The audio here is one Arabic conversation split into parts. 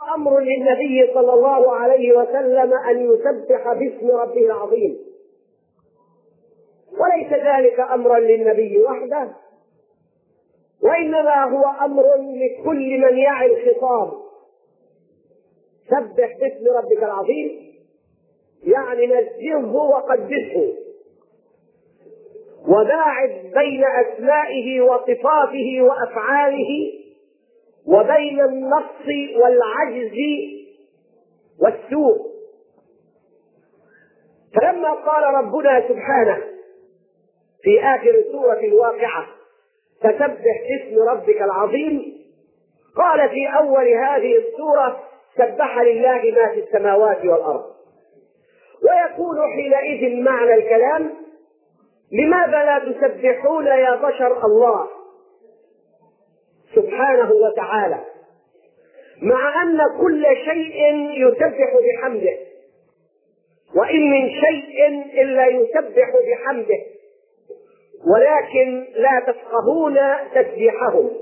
أمر للنبي صلى الله عليه وسلم أن يسبح باسم ربه العظيم، وليس ذلك أمرا للنبي وحده، وإنما هو أمر لكل من يعي الخطاب. سبح باسم ربك العظيم يعني نزهه وقدسه، وباعد بين أسمائه وصفاته وأفعاله وبين النقص والعجز والسوء. فلما قال ربنا سبحانه في آخر سورة الواقعة فسبح باسم ربك العظيم، قال في أول هذه السورة سبح لله ما في السماوات والأرض. ويكون حينئذ معنى الكلام: لماذا لا تسبحون يا بشر الله سبحانه وتعالى، مع أن كل شيء يسبح بحمده، وإن من شيء إلا يسبح بحمده ولكن لا تفقهون تسبيحهم.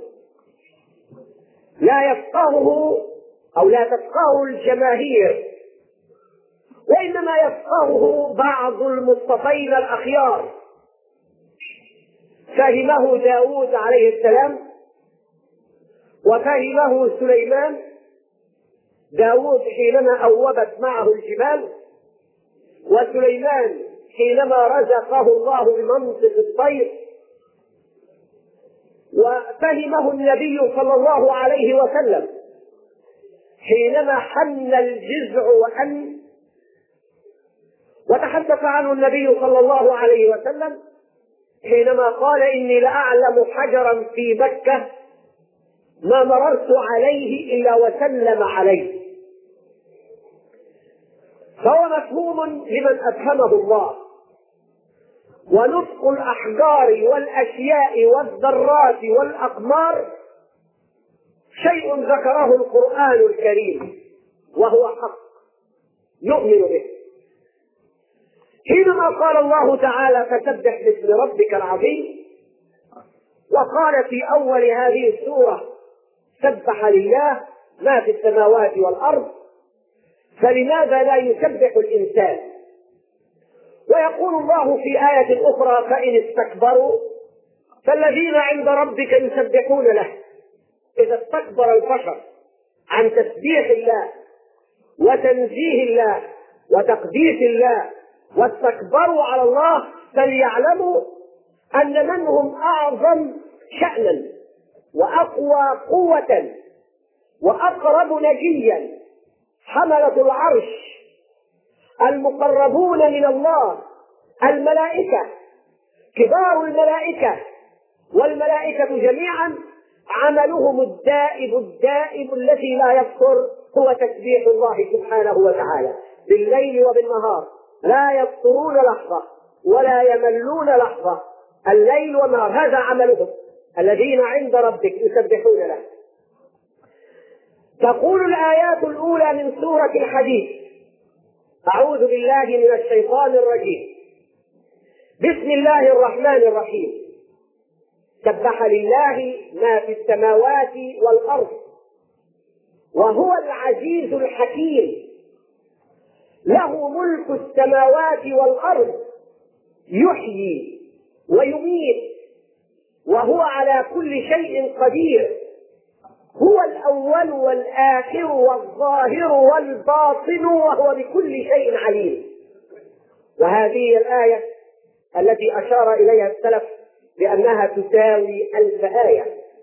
لا يفقهه أو لا تفقهه الجماهير، وإنما يفقهه بعض المصطفين الأخيار. فهمه داود عليه السلام، وفهمه سليمان. داود حينما أوبت معه الجبال، وسليمان حينما رزقه الله بمنطق الطير. وفهمه النبي صلى الله عليه وسلم حينما حن الجزع وأن، وتحدث عنه النبي صلى الله عليه وسلم حينما قال: إني لأعلم حجرا في مكة ما مررت عليه إلا وسلم عليه. فهو مفهوم لمن أفهمه الله. ونطق الأحجار والأشياء والذرات والأقمار شيء ذكره القرآن الكريم وهو حق نؤمن به. حينما قال الله تعالى فسبح باسم ربك العظيم، وقال في أول هذه السورة سبح لله ما في السماوات والأرض، فلماذا لا يسبح الإنسان؟ ويقول الله في آية أخرى: فإن استكبروا فالذين عند ربك يسبحون له. إذا استكبر البشر عن تسبيح الله وتنزيه الله وتقديس الله واستكبروا على الله، فليعلموا أن من هم أعظم شأنا وأقوى قوة وأقرب نجيا حملة العرش المقربون من الله، الملائكة، كبار الملائكة والملائكة جميعا عملهم الدائم الذي لا يفتر هو تسبيح الله سبحانه وتعالى بالليل وبالنهار، لا يفترون لحظة ولا يملون لحظة، الليل والنهار، هذا عملهم. الذين عند ربك يسبحون له. تقول الآيات الأولى من سورة الحديث: أعوذ بالله من الشيطان الرجيم، بسم الله الرحمن الرحيم، سبح لله ما في السماوات والأرض وهو العزيز الحكيم، له ملك السماوات والأرض، يحيي ويميت وهو على كل شيء قدير، هو الأول والآخر والظاهر والباطن وهو بكل شيء عليم. وهذه الآية التي أشار إليها السلف بأنها تساوي 1000 آية،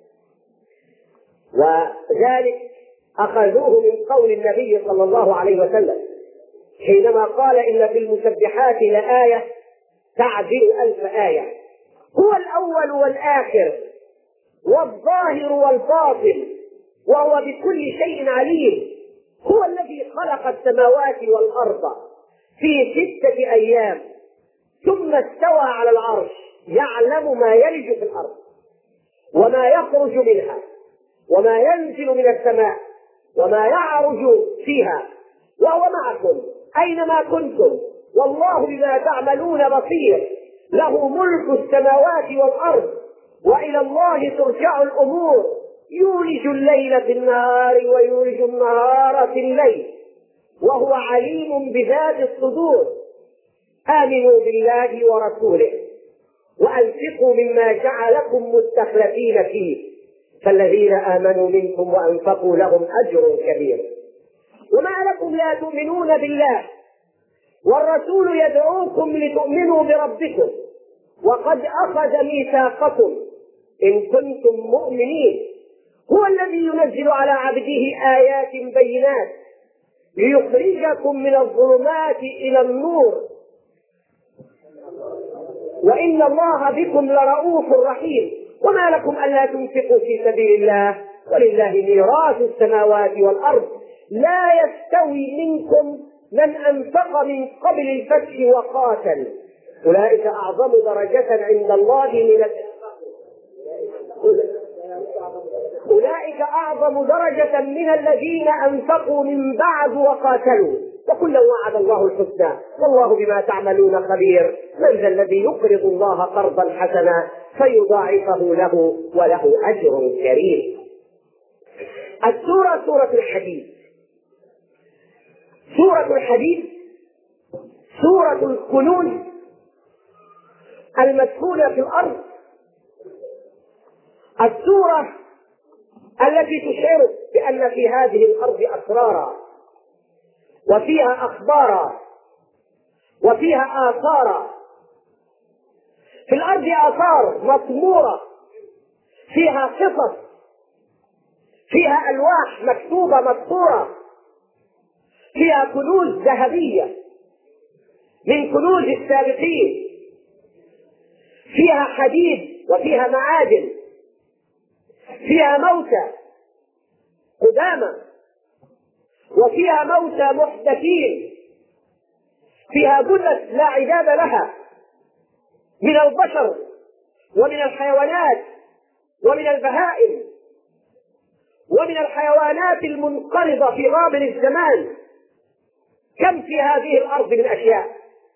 وذلك أخذوه من قول النبي صلى الله عليه وسلم حينما قال: إن في المسبحات لآية تعدل 1000 آية. هو الأول والآخر والظاهر والباطن وهو بكل شيء عليم، هو الذي خلق السماوات والأرض في 6 أيام ثم استوى على العرش، يعلم ما يلج في الأرض وما يخرج منها وما ينزل من السماء وما يعرج فيها، وهو معكم أينما كنتم والله بما تعملون بصير، له ملك السماوات والأرض وإلى الله ترجع الأمور، يولج الليل في النهار ويولج النهار في الليل وهو عليم بذات الصدور. آمنوا بالله ورسوله وأنفقوا مما جعلكم مستخلفين فيه فالذين آمنوا منكم وأنفقوا لهم أجر كبير. وما لكم لا تؤمنون بالله والرسول يدعوكم لتؤمنوا بربكم وقد أخذ ميثاقكم إن كنتم مؤمنين. هو الذي ينزل على عبده آيات بينات ليخرجكم من الظلمات إلى النور وإن الله بكم لرؤوف رحيم. وما لكم ألا تنفقوا في سبيل الله ولله ميراث السماوات والأرض لا يستوي منكم من أنفق من قبل الفتح وقاتل أولئك أعظم درجة عند الله من أولئك أعظم درجة من الذين أنفقوا من بعد وقاتلوا وكلا وعد الله الحسنى والله بما تعملون خبير. من ذا الذي يقرض الله قرضا حسنا فيضاعفه له وله أجر كريم. السورة سورة الحديد. سورة الحديد سورة الكنوز المدفونة في الأرض، السورة التي تشعر بأن في هذه الأرض أسرارا وفيها أخبارا وفيها آثارا. في الأرض آثار مطمورة فيها قصص فيها ألواح مكتوبة مسطورة فيها كنوز ذهبية من كنوز السابقين فيها حديد وفيها معادن فيها موتى قدامى وفيها موتى محدثين فيها جثث لا عداد لها من البشر ومن الحيوانات ومن البهائم ومن الحيوانات المنقرضة في غابر الزمان. كم في هذه الأرض من أشياء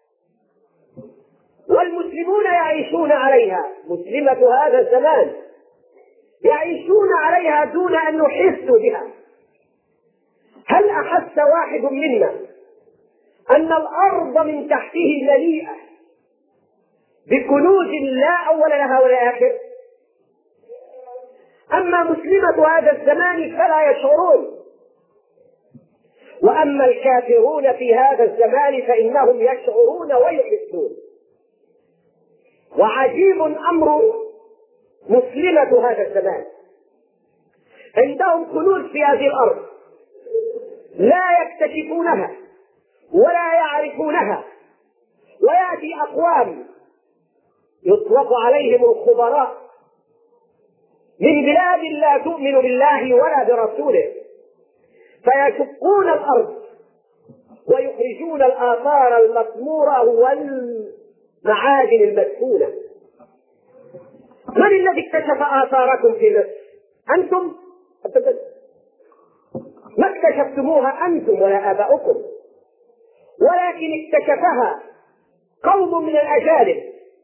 والمسلمون يعيشون عليها. مسلمة هذا الزمان يعيشون عليها دون أن يحسوا بها. هل أحس واحد منا أن الأرض من تحته مليئة بكنوز لا أول لها ولا آخر؟ أما مسلمة هذا الزمان فلا يشعرون، وأما الكافرون في هذا الزمان فإنهم يشعرون ويحسون. وعجيب أمر مسلمة هذا الزمان، عندهم كنوز في هذه الأرض لا يكتشفونها ولا يعرفونها، ويأتي أقوام يطلق عليهم الخبراء من بلاد لا تؤمن بالله ولا برسوله فيشقون الأرض ويخرجون الآثار المطمورة والمعادن المدفونة. من الذي اكتشف آثاركم في مصر؟ أنتم؟ ما اكتشفتموها أنتم ولا آباؤكم، ولكن اكتشفها قوم من الأجانب.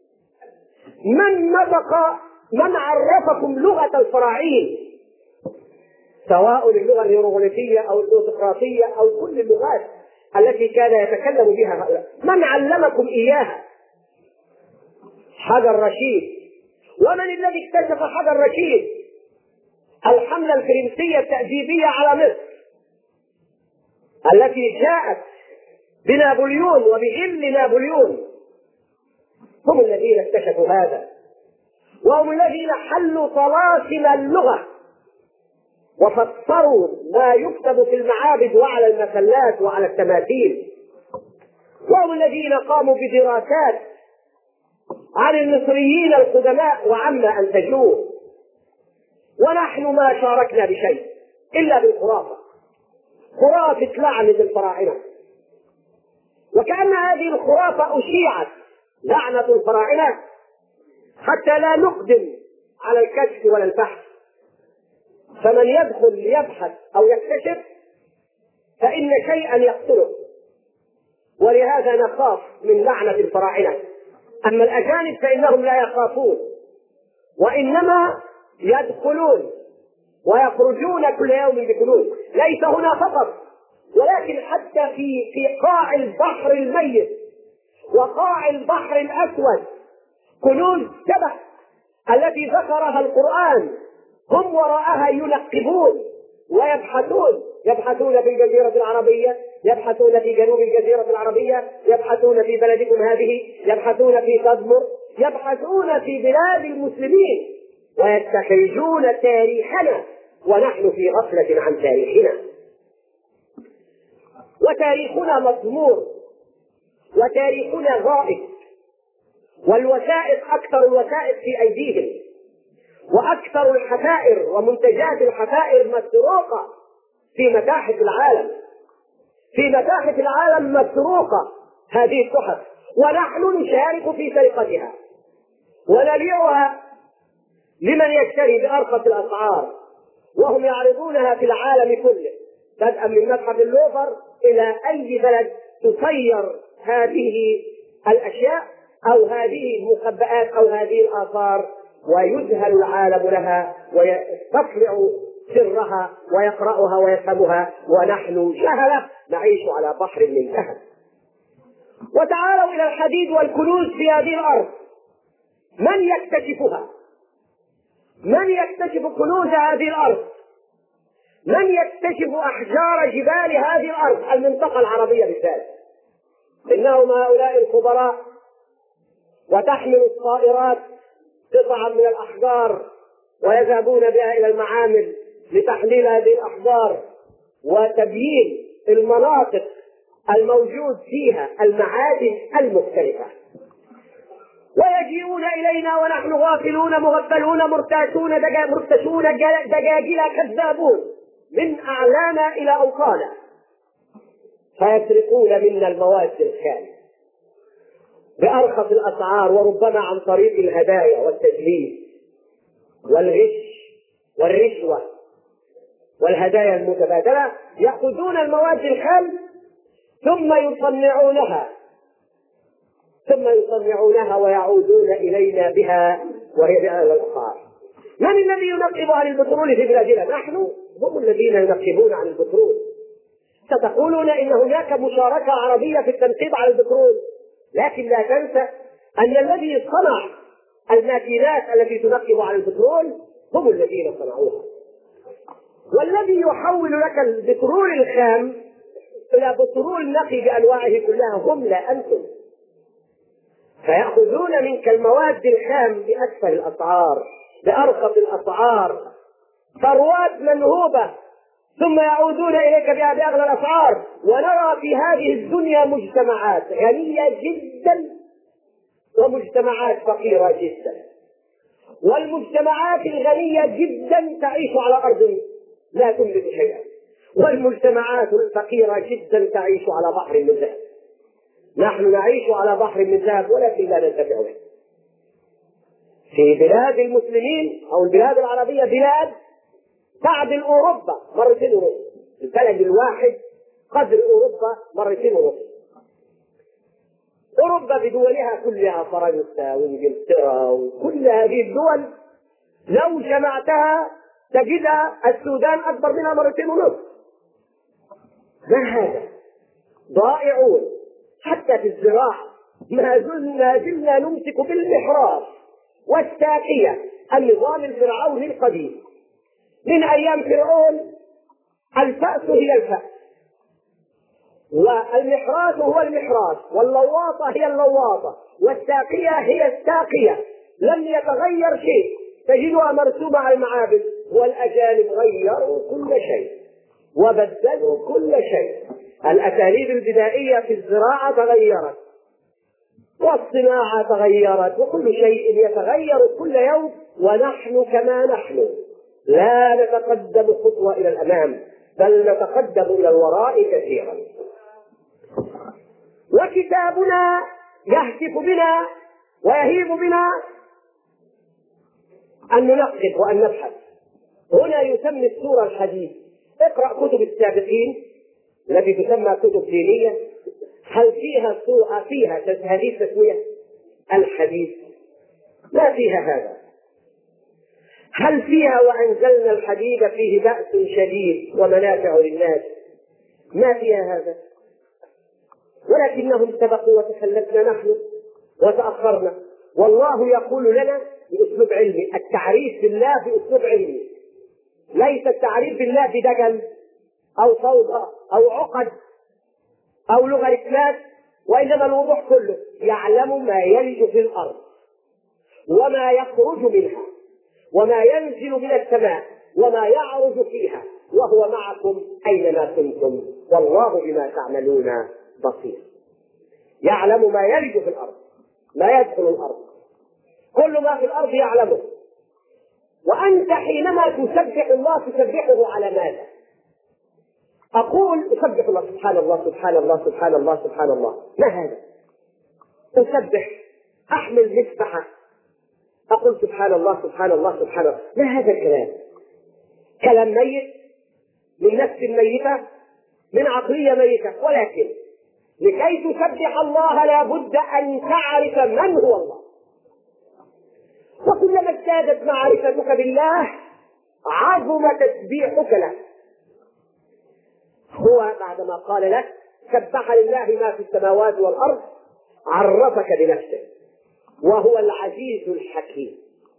من عرفكم لغة الفراعين، سواء اللغة الهيروغليفية أو الأوتقراطية أو كل اللغات التي كان يتكلم بها هؤلاء؟ من علمكم إياها؟ حجر رشيد. ومن الذي اكتشف حجر رشيد؟ الحملة الفرنسية التأديبية على مصر التي جاءت بنابليون وبعلم نابليون. هم الذين اكتشفوا هذا، وهم الذين حلوا طلاسم اللغة وفسروا ما يكتب في المعابد وعلى المسلات وعلى التماثيل، وهم الذين قاموا بدراسات عن المصريين القدماء وعما أنتجوه. ونحن ما شاركنا بشيء إلا بالخرافة، خرافة لعنة الفراعنة. وكأن هذه الخرافة أشيعت لعنة الفراعنة حتى لا نقدم على الكشف ولا البحث، فمن يدخل ليبحث أو يكتشف فإن شيئا يقتله، ولهذا نخاف من لعنة الفراعنة. أما الأجانب فإنهم لا يخافون، وإنما يدخلون ويخرجون كل يوم بكنوز. ليس هنا فقط، ولكن حتى في قاع البحر الميت وقاع البحر الأسود كنوز 7 التي ذكرها القرآن هم وراءها ينقبون ويبحثون، يبحثون في الجزيرة العربية، يبحثون في جنوب الجزيرة العربية، يبحثون في بلدكم هذه، يبحثون في تدمر، يبحثون في بلاد المسلمين ويستخرجون تاريخنا ونحن في غفلة عن تاريخنا. وتاريخنا مضمور وتاريخنا غائب، والوثائق أكثر الوثائق في أيديهم، وأكثر الحفائر ومنتجات الحفائر مسروقة في متاحف العالم. في متاحف العالم مسروقة هذه التحف، ونحن نشارك في سرقتها ونبيعها لمن يشتري بأرخص الأسعار، وهم يعرضونها في العالم كله، بدءا من متحف اللوفر إلى أي بلد تصير هذه الأشياء أو هذه المخبئات أو هذه الآثار، ويذهل العالم لها ويستطلع سرها ويقرأها ويفهمها، ونحن جهلة نعيش على بحر من ذهب. وتعالوا إلى الحديد والكنوز في هذه الأرض، من يكتشفها؟ من يكتشف كنوز هذه الأرض؟ من يكتشف أحجار جبال هذه الأرض؟ المنطقة العربية بالذات. إنهم هؤلاء الخبراء، وتحمل الطائرات قطعا من الأحجار ويذهبون بها إلى المعامل لتحليل هذه الأحجار وتبيين المناطق الموجود فيها المعادن المختلفة، ويجيئون إلينا ونحن غافلون مغفلون مرتشون دجاجيل كذابون من أعلانا إلى أوطانا، فيسرقون منا المواد الخام بأرخص الأسعار، وربما عن طريق الهدايا والتجهيز والغش والرشوة والهدايا المتبادلة. يأخذون المواد الخام ثم يصنعونها ويعودون إلينا بها وهي بأغلى الأسعار. من الذي ينقب عن البترول في بلادنا؟ نحن. هم الذين ينقبون عن البترول. ستقولون إن هناك مشاركة عربية في التنقيب عن البترول، لكن لا تنسى أن الذي صنع الماكينات التي تنقب عن البترول هم الذين صنعوها، والذي يحول لك البترول الخام إلى بترول نقي بأنواعه كلها هم، لا أنتم. فيأخذون منك المواد الخام بأسفل الأسعار بأرخص الأسعار، ثروات منهوبة، ثم يعودون إليك بها بأغلى الأسعار. ونرى في هذه الدنيا مجتمعات غنية جدا ومجتمعات فقيرة جدا، والمجتمعات الغنية جدا تعيش على أرض لا تملك شيئا، والمجتمعات الفقيرة جدا تعيش على بحر من ذهب. نحن نعيش على بحر من ذهب ولكن لا ننتفع به. في بلاد المسلمين أو البلاد العربية بلاد تعدل أوروبا 2.5 مرات، البلد الواحد قدر أوروبا 2.5 مرات. أوروبا بدولها كلها، فرنسا وإنجلترا وكل هذه الدول لو جمعتها تجدها السودان أكبر منها 2.5 مرات. ما هذا؟ ضائعون. حتى في الزراعة ما زلنا نمسك بالمحراث والساقية، النظام الفرعوني القديم. من أيام فرعون الفأس هي الفأس، والمحراث هو المحراث، واللواطة هي اللواطة، والساقية هي الساقية. لم يتغير شيء، تجدها مرسومة على المعابد. والأجانب غيروا كل شيء وبدلوا كل شيء. الأساليب البدائية في الزراعة تغيرت، والصناعة تغيرت، وكل شيء يتغير كل يوم، ونحن كما نحن لا نتقدم خطوة إلى الأمام، بل نتقدم إلى الوراء كثيرا. وكتابنا يهتف بنا ويهيب بنا أن ننقب وأن نبحث. هنا يسمي السورة الحديث. اقرأ كتب السابقين التي تسمى كتب دينية، هل فيها سورة فيها هذه التسمية الحديث؟ ما فيها هذا. هل فيها وأنزلنا الحديد فيه بأس شديد ومنافع للناس؟ ما فيها هذا، ولكنهم سبقوا وتخلفنا نحن وتأخرنا. والله يقول لنا بأسلوب علمي، التعريف بالله بأسلوب علمي، ليس التعريف بالله بدجل أو فوضى أو عقد أو لغة إثبات، وإنما الوضوح كله: يعلم ما يلج في الأرض وما يخرج منها وما ينزل من السماء وما يعرج فيها وهو معكم أينما كنتم والله بما تعملون بصير. يعلم ما يلج في الأرض، ما يدخل الأرض، كل ما في الأرض يعلمه. وأنت حينما تسبح الله تسبحه على ماذا؟ أقول أسبح الله، سبحان الله سبحان الله سبحان الله سبحان الله. ما هذا؟ أسبح، أحمل مسبحة أقول سبحان الله سبحان الله سبحان الله. ما هذا الكلام؟ كلام ميت من نفس ميتة من عقلية ميتة. ولكن لكي تسبح الله لا بد أن تعرف من هو الله، وكلما ازدادت معرفتك بالله عظم تسبيحك له. هو بعدما قال لك سبح لله ما في السماوات والأرض عرفك بنفسه، وهو العزيز الحكيم،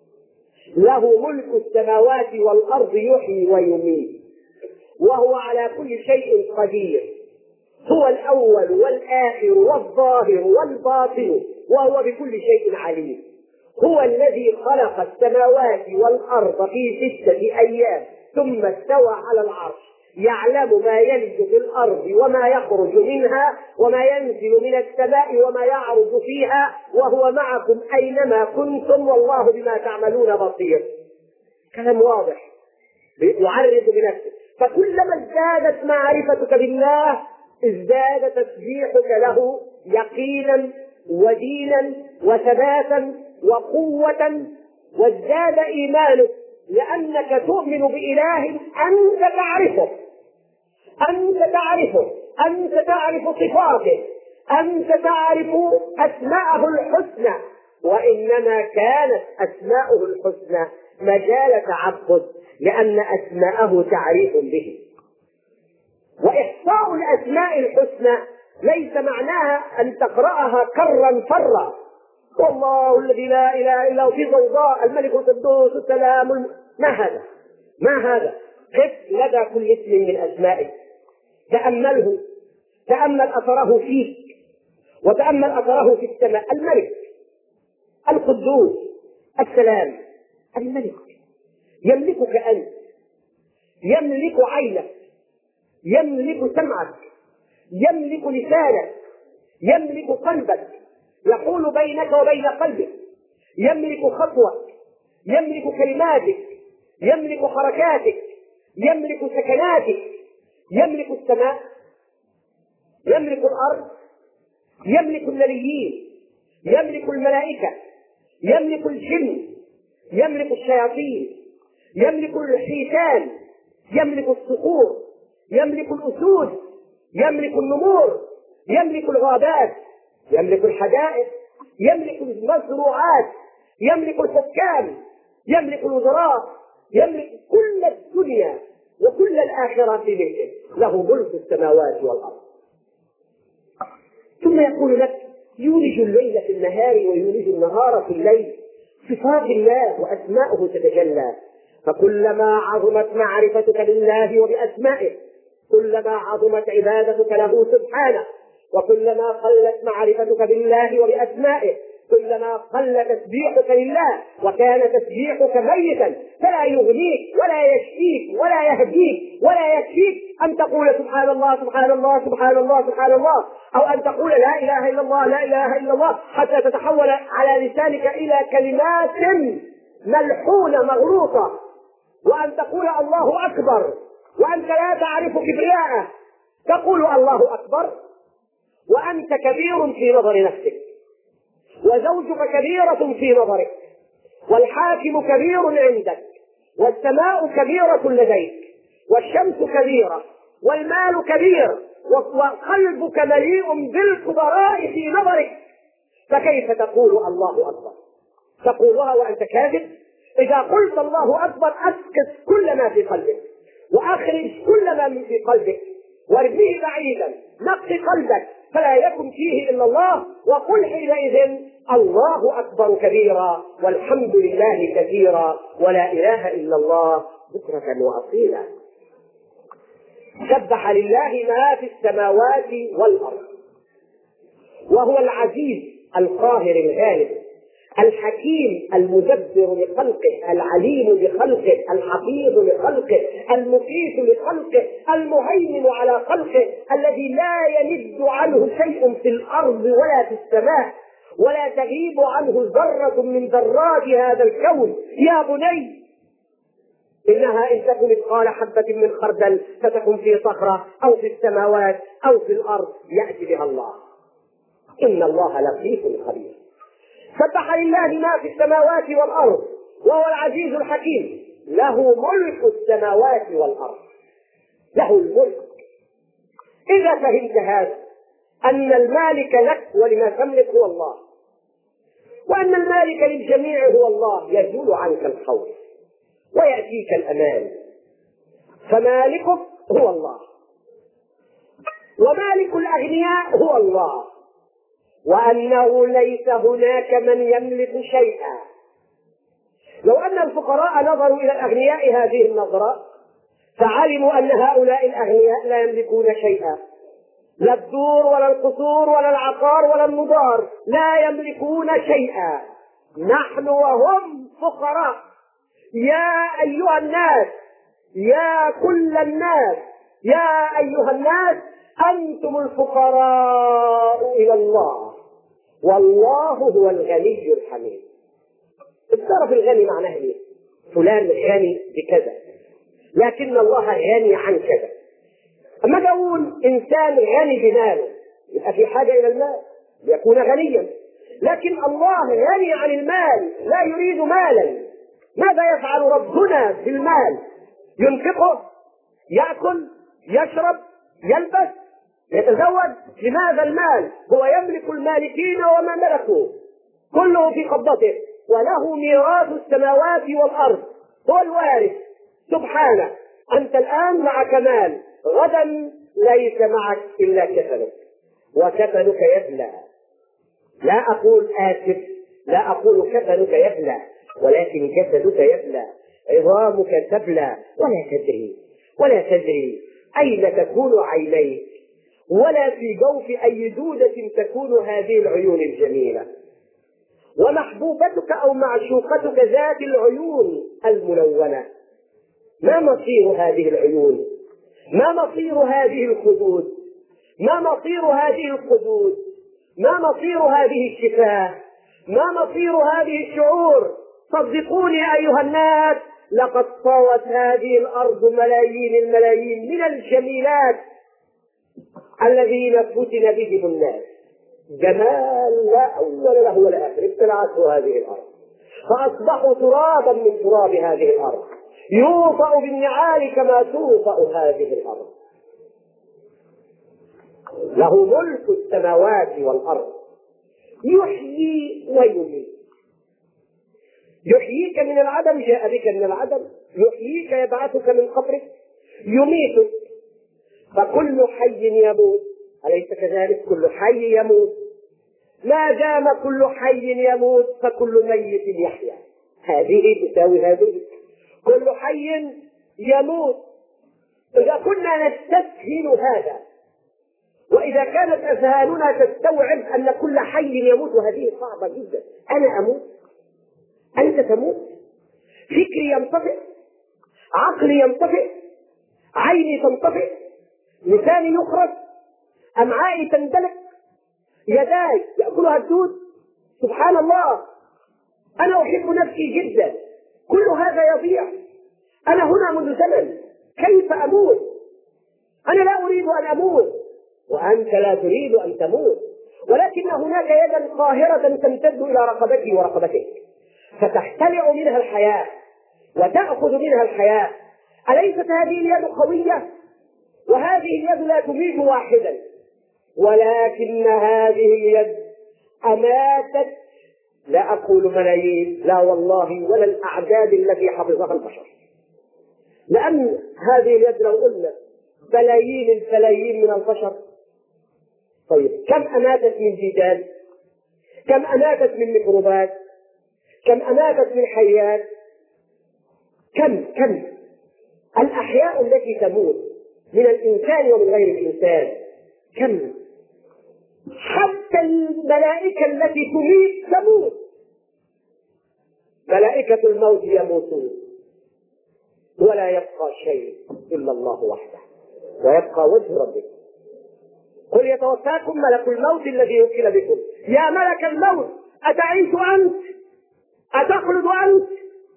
له ملك السماوات والأرض يحيي ويميت وهو على كل شيء قدير، هو الأول والآخر والظاهر والباطن وهو بكل شيء عليم. هو الذي خلق السماوات والأرض في 6 أيام ثم استوى على العرش، يعلم ما يلج في الأرض وما يخرج منها وما ينزل من السماء وما يعرج فيها وهو معكم أينما كنتم والله بما تعملون بصير. كلام واضح يعرف بنفسه. فكلما ازدادت معرفتك بالله ازداد تسبيحك له يقينا ودينا وثباتا وقوة، وازداد إيمانك لأنك تؤمن بإله أنت تعرفه، أنت تعرفه، أنت تعرف صفاته، أنت تعرف أسماءه الحسنى، وإنما كانت أسماءه الحسنى مجال تعبد لأن أسماءه تعريف به. وإحصاء الأسماء الحسنى ليس معناها أن تقرأها كرا فرا، والله الذي لا إله إلا هو في ضوضاء الملك القدوس السلام ما هذا، ما هذا. قف لدى كل اسم من أسمائه، تأمله، تأمل أثره فيك وتأمل أثره في السماء. الملك، القدوس، السلام. الملك يملكك أنت، يملك عينك، يملك سمعك، يملك لسانك، يملك قلبك، يحول بينك وبين قلبك، يملك خطوك، يملك كلماتك، يملك حركاتك، يملك سكناتك، يملك السماء، يملك الأرض، يملك النبيين، يملك الملائكة، يملك الجن، يملك الشياطين، يملك الحيتان، يملك الصقور، يملك الأسود، يملك النمور، يملك الغابات، يملك الحدائق، يملك المزروعات، يملك الحكام، يملك الوزراء، يملك كل الدنيا وكل الآخرة في ملكه، له ملك السماوات والأرض. ثم يقول لك يولج الليل في النهار ويولج النهار في الليل. صفات الله وأسماؤه تتجلى. فكلما عظمت معرفتك بالله وبأسمائه كلما عظمت عبادتك له سبحانه، وكلما قلت معرفتك بالله وبأسمائه كلما قل تسبيحك لله، وكان تسبيحك ميتا فلا يغنيك ولا يشفيك ولا يهديك ولا يكفيك أن تقول سبحان الله سبحان الله سبحان الله سبحان الله، أو أن تقول لا إله إلا الله لا إله إلا الله حتى تتحول على لسانك إلى كلمات ملحونة مغلوطة، وأن تقول الله أكبر وأنت لا تعرف كبرياءه، تقول الله أكبر وأنت كبير في نظر نفسك، وزوجك كبيرة في نظرك، والحاكم كبير عندك، والسماء كبيرة لديك، والشمس كبيرة، والمال كبير، وقلبك مليء بالكبراء في نظرك، فكيف تقول الله أكبر؟ تقولها وأنت كاذب، إذا قلت الله أكبر أسكت كل ما في قلبك، وأخرج كل ما في قلبك، وارميه بعيدا، نقي قلبك فلا يكن فيه إلا الله، وقل حينئذ الله أكبر كبيرا والحمد لله كثيرا ولا إله إلا الله بكرة وأصيلا. سبح لله ما في السماوات والأرض، وهو العزيز القاهر الغالب الحكيم المدبر لخلقه العليم بخلقه الحفيظ لخلقه المقيت لخلقه المهيمن على خلقه الذي لا يند عنه شيء في الأرض ولا في السماء، ولا تغيب عنه ذرة من ذرات هذا الكون. يا بني إنها إن تكن مثقال حبة من خردل فتكن في صخرة أو في السماوات أو في الأرض يأتي بها الله، إن الله لطيف خبير. سبح لله ما في السماوات والأرض وهو العزيز الحكيم، له ملك السماوات والأرض، له الملك. إذا فهمت هذا أن المالك لك ولما تملك هو الله، وأن المالك للجميع هو الله، يزول عنك الخوف ويأتيك الأمان، فمالكك هو الله، ومالك الأغنياء هو الله، وأنه ليس هناك من يملك شيئا. لو أن الفقراء نظروا إلى الأغنياء هذه النظرة فعلموا أن هؤلاء الأغنياء لا يملكون شيئا، لا الدور ولا القصور ولا العقار ولا النضار، لا يملكون شيئا. نحن وهم فقراء. يا أيها الناس، يا كل الناس، يا أيها الناس، أنتم الفقراء إلى الله والله هو الغني الحميد. الطرف الغني معناه ايه؟ فلان غني بكذا، لكن الله غني عن كذا. اما اقول انسان غني بماله يبقى في حاجه الى المال ليكون غنيا، لكن الله غني عن المال لا يريد مالا. ماذا يفعل ربنا بالمال؟ ينفقه، ياكل، يشرب، يلبس، يتزوج. لماذا المال؟ هو يملك المالكين وما ملكوا، كله في قبضته، وله ميراث السماوات والأرض، هو الوارث سبحانه. أنت الآن معك مال، غدا ليس معك إلا كفنك، وكفنك يبلى. لا أقول آسف، لا أقول كفنك يبلى، ولكن جسدك يبلى، عظامك تبلى، ولا تدري أين تكون عينيك، ولا في جوف أي دودة تكون هذه العيون الجميلة. ومحبوبتك أو معشوقتك ذات العيون الملونة، ما مصير هذه العيون؟ ما مصير هذه الخدود؟ ما مصير هذه الخدود؟ ما مصير هذه الشفاه؟ ما مصير هذه الشعور؟ صدقوني أيها الناس، لقد طوت هذه الأرض ملايين الملايين من الجميلات الذين فتن بهم الناس، جمال لا أول له ولا آخر، ابتلعته هذه الأرض فأصبحوا ترابا من تراب هذه الأرض، يوطأ بالنعال كما توطأ هذه الأرض. له ملك السماوات والأرض، يحيي ويميت. يحييك من العدم، جاء بك من العدم، يحييك يبعثك من قبرك، يميتك. فكل حي يموت، أليس كذلك؟ كل حي يموت، ما دام كل حي يموت فكل ميت يحيا. هذه تساوي هذه، كل حي يموت. إذا كنا نستسهل هذا، وإذا كانت أذهاننا تستوعب أن كل حي يموت، وهذه صعبة جدا. أنا أموت، أنت تموت، فكري ينطفئ، عقلي ينطفئ، عيني تنطفئ، لساني يخرج، أمعائي تندلق، يداي يأكلها الدود. سبحان الله، أنا أحب نفسي جدا، كل هذا يضيع. أنا هنا منذ زمن، كيف أموت؟ أنا لا أريد أن أموت، وأنت لا تريد أن تموت، ولكن هناك يدا قاهرة تمتد إلى رقبتي ورقبتك، فتحتلع منها الحياة وتأخذ منها الحياة. أليست هذه اليد قوية؟ وهذه اليد لا تميت واحدا، ولكن هذه اليد أماتت لا أقول ملايين، لا والله، ولا الأعداد التي حفظها البشر، لأن هذه اليد لو قلنا بلايين البلايين من البشر، طيب كم أماتت من جدال، كم أماتت من ميكروبات، كم أماتت من حيات، كم الأحياء التي تموت من الإنسان ومن غير الإنسان كم، حتى الملائكة التي تميت تموت، ملائكة الموت يموتون ولا يبقى شيء إلا الله وحده ويبقى وجه ربك. قل يتوفاكم ملك الموت الذي وكل بكم. يا ملك الموت أتعيش أنت؟ أتخلد أنت؟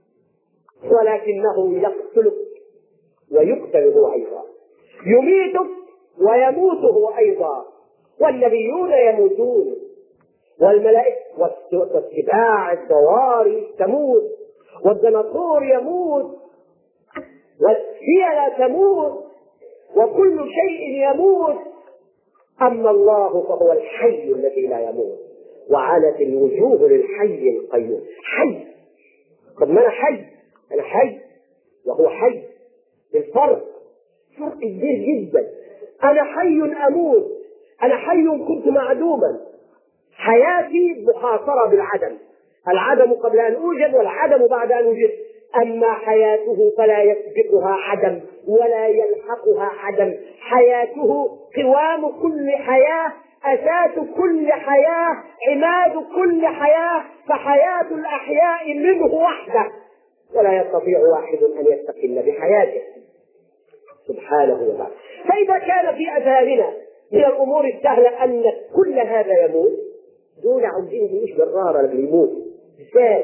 ولكنه يقتلك ويقتل هو أيضا، يميتك ويموت هو أيضا، والنبيون يموتون، والملائكة والسباع الضواري تموت، والدناطور يموت، والفيلة تموت، وكل شيء يموت. أما الله فهو الحي الذي لا يموت، وعنت الوجوه للحي القيوم. حي، طب ما أنا حي وهو حي، الفرق فرق كبير جدا. أنا حي أموت، أنا حي كنت معدوما، حياتي محاصرة بالعدم، العدم قبل أن أوجد والعدم بعد أن أوجد. أما حياته فلا يسبقها عدم ولا يلحقها عدم، حياته قوام كل حياة، أساس كل حياة، عماد كل حياة، فحياة الأحياء منه وحده، ولا يستطيع واحد أن يستقل بحياته سبحانه وتعالى. فإذا كان في أذهاننا من الأمور السهلة أن كل هذا يموت، دول عاوزين جيوش جرارة اللي يموت ازاي،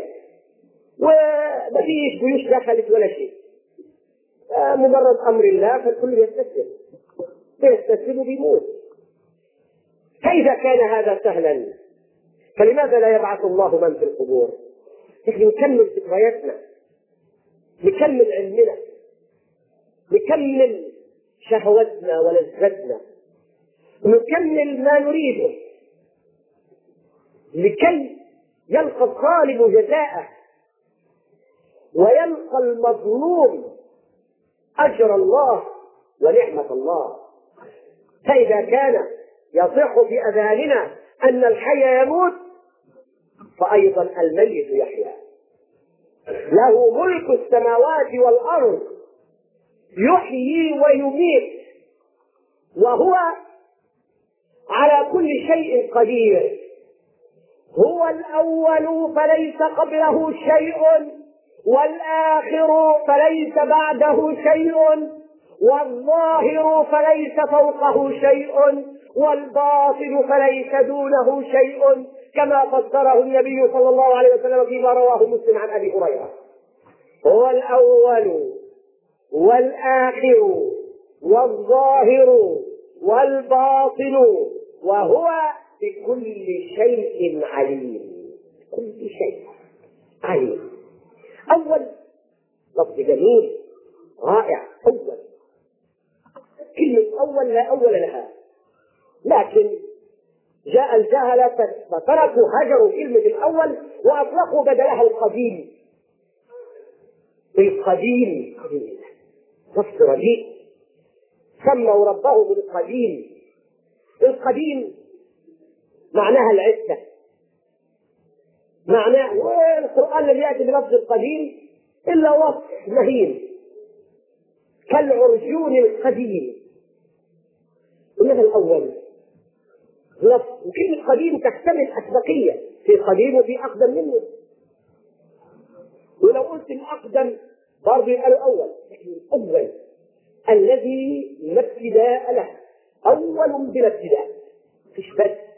ومفيش جيوش دخلت ولا شيء، مجرد أمر الله فالكل يستسلم، فيستسلم وبيموت. فإذا كان هذا سهلا فلماذا لا يبعث الله من في القبور؟ نحن نكمل ذكرياتنا، نكمل علمنا، نكمل شهوتنا ولذتنا، نكمل ما نريده، لكي يلقى الظالم جزاءه ويلقى المظلوم أجر الله ونعمة الله. فإذا كان يصح في أذهاننا أن الحي يموت، فأيضا الميت يحيا، له ملك السماوات والأرض، يحيي ويميت، وهو على كل شيء قدير. هو الأول فليس قبله شيء، والآخر فليس بعده شيء، والظاهر فليس فوقه شيء، والباطن فليس دونه شيء، كما فسره النبي صلى الله عليه وسلم فيما رواه مسلم عن أبي هريرة. هو الأول والآخر والظاهر والباطن، وهو بكل شيء عليم، كل شيء عليم. أول لفظ جميل رائع، أول، كلمة أول لا أول لها، لكن جاء الجهلة فتركوا هجروا كلمة الأول وأطلقوا بدلها القديم. القديم لفظ رديء، سموا ربهم القديم. القديم معناها العزة، معناه، والقرآن لم يأتي بلفظ القديم إلا وصف مهين كالعرجون القديم، إنها الأول لفظ. وكلمة قديم تحتمل أسبقية، في قديم وفي أقدم منه، ولو قلت الأقدم برضه يبقى الأول، لكن الأول الذي لا ابتداء له، أول بلا ابتداء، فيش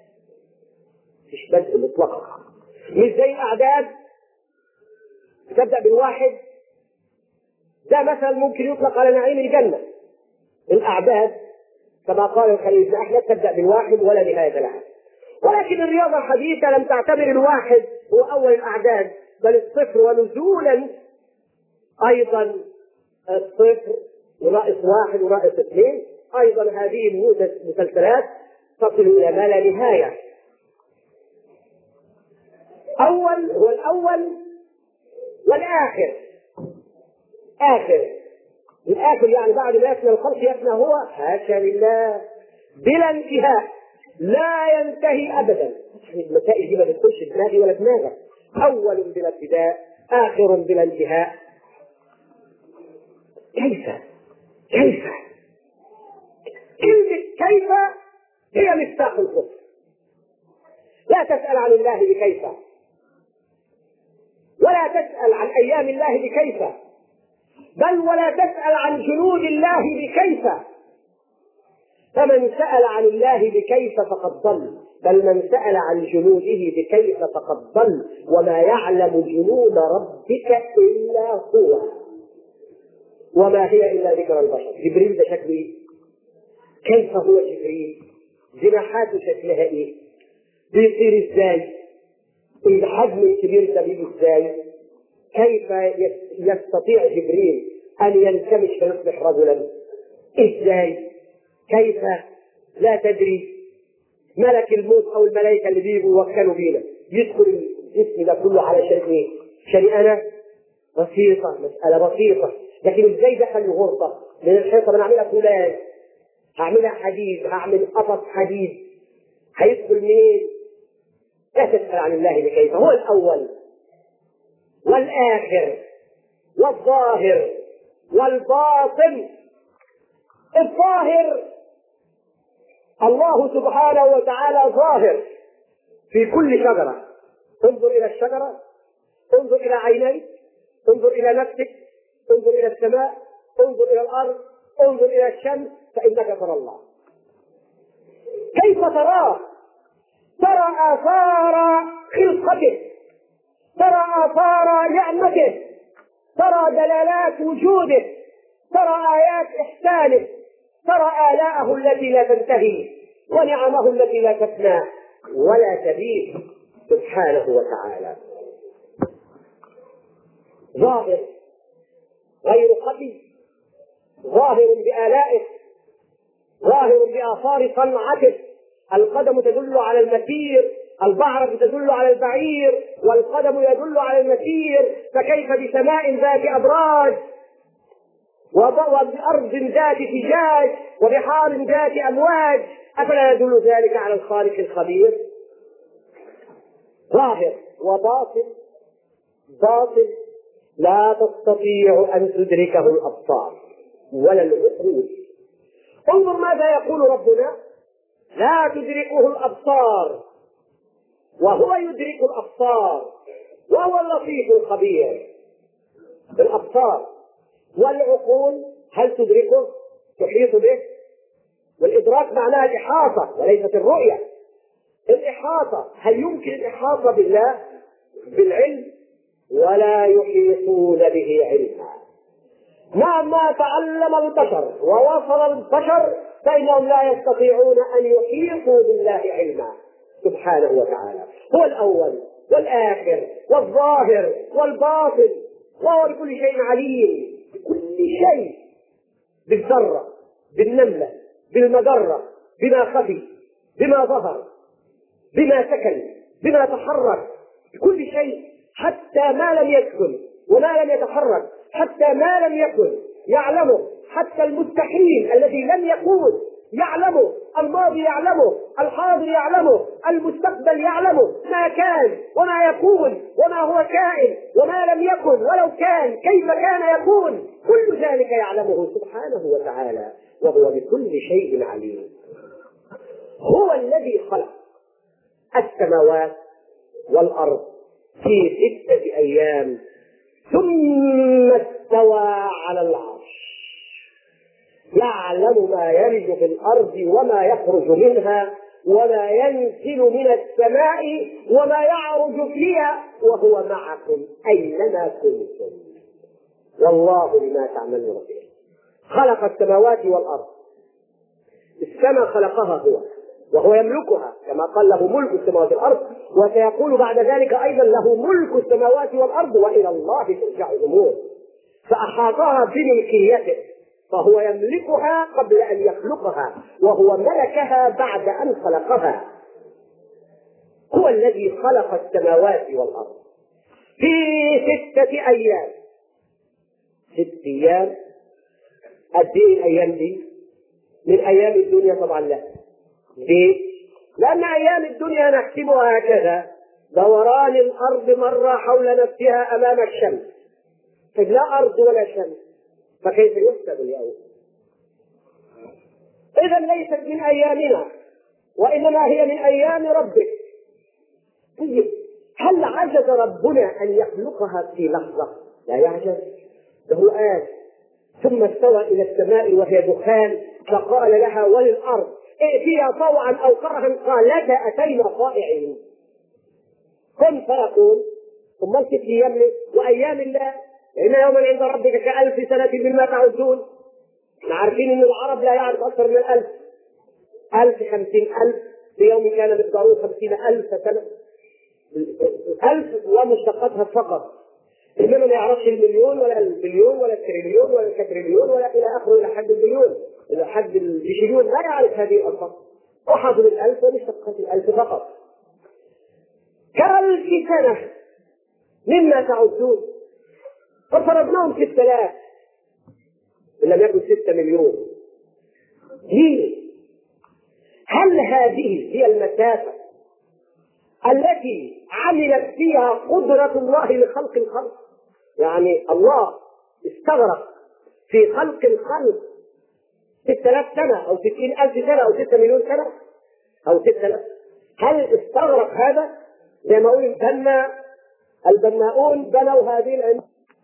بدء مطلقا، مش زي الأعداد تبدأ بالواحد. ده مثلا ممكن يطلق على نعيم الجنة. الأعداد كما قال الخليل بن أحمد تبدأ بالواحد ولا نهاية لها، ولكن الرياضة الحديثة لم تعتبر الواحد هو أول الأعداد، بل الصفر، ونزولا أيضا الصفر وناقص واحد وناقص اثنين، أيضا هذه المسلسلات تصل إلى ما لا نهاية. أول هو الأول والآخر. آخر، الآخر يعني بعد ما يفنى الخلق يفنى هو، حاشا لله، بلا انتهاء، لا ينتهي أبدا. المسائل دي ما تدخلش دماغي ولا دماغك. أول بلا ابتداء، آخر بلا انتهاء. كيف؟ كلمة كيف هي مفتاح الكفر. لا تسأل عن الله بكيف، ولا تسأل عن أيام الله بكيف، بل ولا تسأل عن جنود الله بكيف. فمن سأل عن الله بكيف فقد ضل، بل من سأل عن جنوده بكيف فقد ضل. وما يعلم جنود ربك إلا هو، وما هي إلا ذكر البشر. جبريل ده شكله إيه؟ كيف هو جبريل؟ جناحاته شكلها إيه؟ بيطير إزاي؟ الحجم الكبير ده بيجي إزاي؟ كيف يستطيع جبريل أن ينكمش فيصبح رجلا؟ إزاي؟ كيف؟ لا تدري. ملك الموت أو الملائكة اللي بيجوا وكلوا بينا يدخل الجسم ده كله على شيء إيه؟ شيء أنا بسيطة، مسألة بسيطة. لكن إزاي دخل الغرفة من الحيطة؟ أنا أعملها فولاذ، هعملها حديد، هعمل قفص حديد، هيدخل منين؟ لا تسأل عن الله بكيف. هو الأول والآخر والظاهر والباطن. الظاهر الله سبحانه وتعالى ظاهر في كل شجرة. انظر إلى الشجرة، انظر إلى عينيك، انظر إلى نفسك، انظر إلى السماء، انظر إلى الأرض، انظر إلى الشمس، فإنك ترى الله. كيف تراه؟ ترى آثار خلقته، ترى آثار نعمته، ترى دلالات وجوده، ترى آيات إحسانه، ترى آلاءه التي لا تنتهي ونعمه التي لا تفنى ولا تبيد سبحانه وتعالى. ظاهر غير خفي، ظاهر بآلائه، ظاهر بآثار صنعته. القدم تدل على المسير، البعرة تدل على البعير، والقدم يدل على المسير، فكيف بسماء ذات أبراج، وبأرض ذات فجاج، وبحار ذات أمواج؟ أفلا يدل ذلك على الخالق الخبير؟ ظاهر وباطن. باطن لا تستطيع أن تدركه الأبصار ولا العقول. انظر ماذا يقول ربنا: لا تدركه الأبصار وهو يدرك الأبصار وهو اللطيف الخبير. الأبصار والعقول هل تدركه؟ تحيط به. والإدراك معناها الإحاطة وليست الرؤية. الإحاطة، هل يمكن الإحاطة بالله بالعلم؟ ولا يحيطون به علما. مهما تعلم البشر ووصل البشر فإنهم لا يستطيعون أن يحيطوا بالله علما سبحانه وتعالى. هو الأول والآخر والظاهر والباطن، وهو بكل شيء عليم، بكل شيء، بالذرة، بالنملة، بالمجرة، بما خفي، بما ظهر، بما سكن، بما تحرك، بكل شيء، حتى ما لم يسكن وما لم يتحرك، حتى ما لم يكن يعلمه، حتى المستحيل الذي لم يكون يعلمه، الماضي يعلمه، الحاضر يعلمه، المستقبل يعلمه، ما كان وما يكون وما هو كائن وما لم يكن ولو كان كيف كان يكون، كل ذلك يعلمه سبحانه وتعالى، وهو بكل شيء عليم. هو الذي خلق السماوات والأرض في 6 أيام ثم استوى على العرش، يعلم ما يلج في الأرض وما يخرج منها وما ينزل من السماء وما يعرج فيها وهو معكم أينما كنتم والله بما تعملون بصير. خلق السماوات والأرض. السماء خلقها هو وهو يملكها كما قال له ملك السماوات والأرض، وسيقول بعد ذلك أيضا له ملك السماوات والأرض وإلى الله ترجع الأمور. فأحاطها بملكيته، فهو يملكها قبل أن يخلقها، وهو ملكها بعد أن خلقها. هو الذي خلق السماوات والأرض في 6 أيام. 6 أيام. قد إيه الأيام دي؟ من أيام الدنيا طبعا لا. ليه؟ لأن أيام الدنيا نحسبها هكذا: دوران الأرض مرة حول نفسها أمام الشمس، لا أرض ولا شمس، فكيف يحسب اليوم؟ إذا ليست من أيامنا، وإنما هي من أيام ربك. طيب هل عجز ربنا أن يخلقها في لحظة؟ لا يعجز. له قال: ثم استوى إلى السماء وهي دخان فقال لها وللأرض ائتيا طوعا أو كرها قالتا أتينا طائعين. كن فيكون. ثم 6 أيام وأيام الله إن يوما عند ربك ك1000 سنة مما تعدون. احنا عارفين ان العرب لا يعرف اكثر من 1000. 1000 50,000 في يوم كان مقداره 50,000 سنة. 1000 ومشتقاتها فقط، انما ما يعرفش المليون ولا البليون ولا التريليون ولا الكتريليون ولا الى اخره الى حد البليون الى حد البشريون، لا يعرف هذه الالفاظ. وحاضر 1000 ومشتقات 1000 فقط. ك1000 سنة مما تعدون، ففرضناهم 6000 إن لم يكن 6 مليون. ليه؟ هل هذه هي المسافة التي عملت فيها قدرة الله لخلق الخلق؟ يعني الله استغرق في خلق الخلق 6000 سنة أو 60,000 سنة أو 6 مليون سنة أو 6000. هل استغرق هذا؟ زي ما أقول البناؤون بنوا هذه العمارة،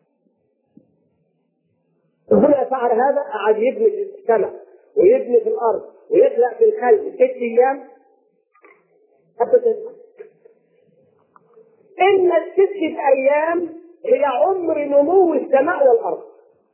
هنا فعل هذا، قعد يبني في السماء ويبني في الارض ويخلق في الخلق 6 ايام ابدا. ان ال6 ايام هي عمر نمو السماء والارض،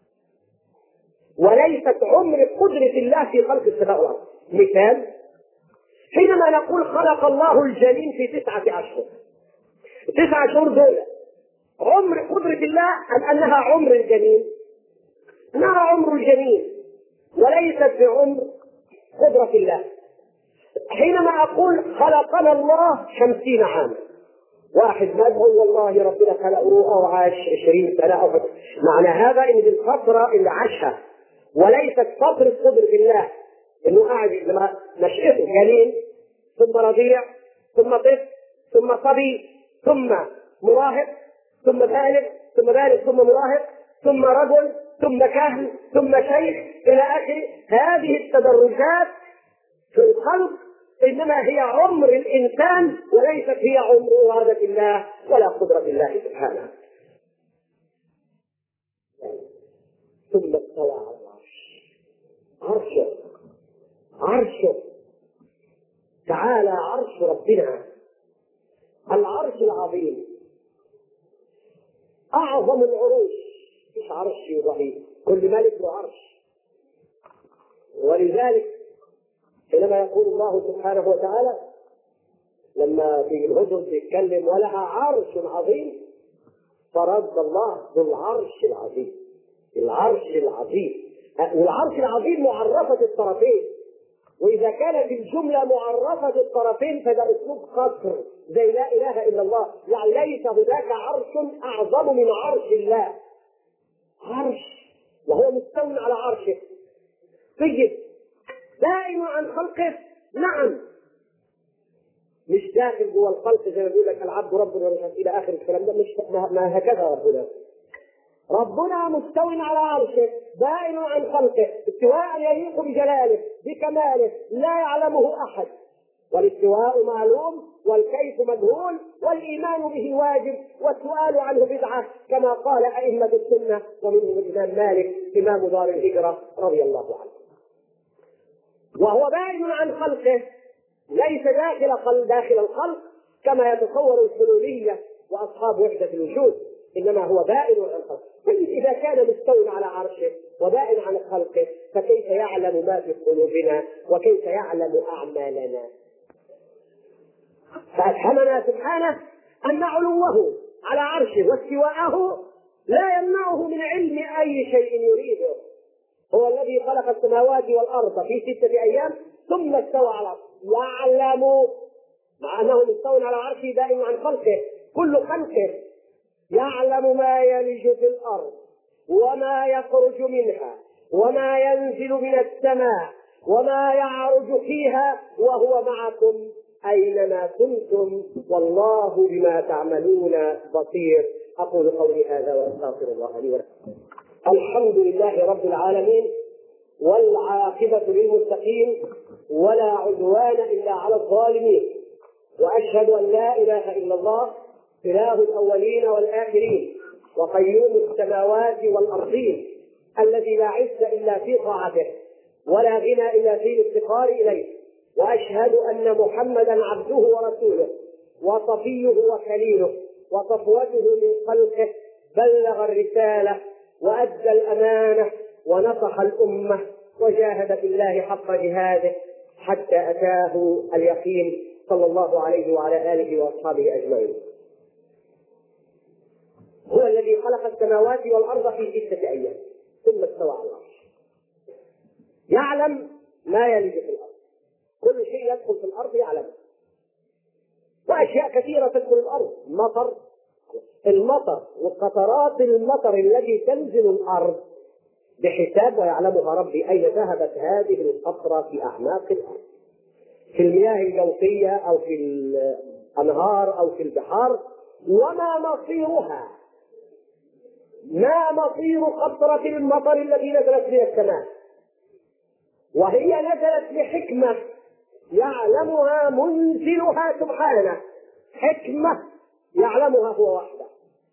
وليست عمر قدرة الله في خلق السماء والارض. مثال: حينما نقول خلق الله الجنين في 9 أشهر، 9 أشهر دول عمر قدرة الله ام انها عمر الجنين؟ انها عمر الجنين وليست بعمر قدرة الله. حينما أقول خلقنا الله 50 عاما، واحد مدعو والله ربنا خلقه أو عاش 20 سنة أو معنى هذا إن دي الفترة اللي عاشها وليست فترة قدرة الله، إنه قاعد لما نشأته جنين ثم رضيع ثم طفل ثم صبي ثم مراهق ثم بالغ ثم بالغ ثم مراهق ثم رجل ثم كهن ثم شيخ إلى آخره. هذه التدرجات في الخلق إنما هي عمر الإنسان وليست هي عمر إرادة الله ولا قدرة الله سبحانه. ثم استوى على العرش. عرشه تعالى عرش ربنا، العرش العظيم أعظم العروش. مش عرش ضعيف، كل ملك له عرش. ولذلك حينما يقول الله سبحانه وتعالى لما في الهجر يتكلم ولها عرش عظيم، فرد الله ذو العرش العظيم. العرش العظيم، والعرش العظيم معرفة الطرفين، وإذا كانت الجملة معرفة الطرفين فده أسلوب قصر زي لا إله إلا الله، يعني ليس هناك عرش أعظم من عرش الله. عرش وهو مستوي على عرشه. طيب دائم عن خلقه؟ نعم، مش داخل جوه الخلق زي ما بيقول لك العبد رب ورسول الى اخر الكلام ده، مش ما هكذا. ربنا مستوي على عرشه دائم عن خلقه استواء يليق بجلاله بكماله لا يعلمه احد، والاستواء معلوم والكيف مجهول والإيمان به واجب والسؤال عنه بدعة كما قال أئمة السنة ومنهم الإمام مالك إمام دار الهجرة رضي الله عنه. وهو بائن عن خلقه، ليس داخل الخلق كما يتصور الحلولية وأصحاب وحدة الوجود، إنما هو بائن عن خلقه. إذا كان مستوٍ على عرشه وبائن عن خلقه فكيف يعلم ما في قلوبنا وكيف يعلم أعمالنا؟ فأفهمنا سبحانه أن علوه على عرشه واستواءه لا يمنعه من علم أي شيء يريده. هو الذي خلق السماوات والأرض في 6 أيام ثم استوى على العرش، يعلم مع أنه مستوٍ على عرشه دائم عن خلقه، كل خلقه يعلم ما يلج في الأرض وما يخرج منها وما ينزل من السماء وما يعرج فيها وهو معكم أينما كنتم والله بما تعملون بصير. أقول قولي هذا وأستغفر الله لي ولكم. الحمد لله رب العالمين، والعاقبة للمتقين، ولا عدوان إلا على الظالمين، وأشهد أن لا إله إلا الله إله الأولين والآخرين وقيوم السماوات والأرضين الذي لا عز إلا في طاعته ولا غنى إلا في الافتقار إليه. وأشهد أن محمدا عبده ورسوله وصفيه وخليله وصفوته من خلقه، بلغ الرسالة وأدى الأمانة ونصح الأمة وجاهد في الله حق جهاده حتى أتاه اليقين، صلى الله عليه وعلى آله وأصحابه أجمعين. هو الذي خلق السماوات والأرض في 6 أيام ثم استوى على العرش، يعلم ما يلج في الأرض، كل شيء يدخل في الأرض يعلمه، وأشياء كثيرة تدخل الأرض، المطر وقطرات المطر التي تنزل الأرض بحساب ويعلمها ربي أين ذهبت هذه القطرة في أعماق الأرض، في المياه الجوفية أو في الأنهار أو في البحار، وما مصيرها، ما مصير قطرة المطر التي نزلت من السماء، وهي نزلت لحكمة يعلمها منزلها سبحانه، حكمة يعلمها هو وحده.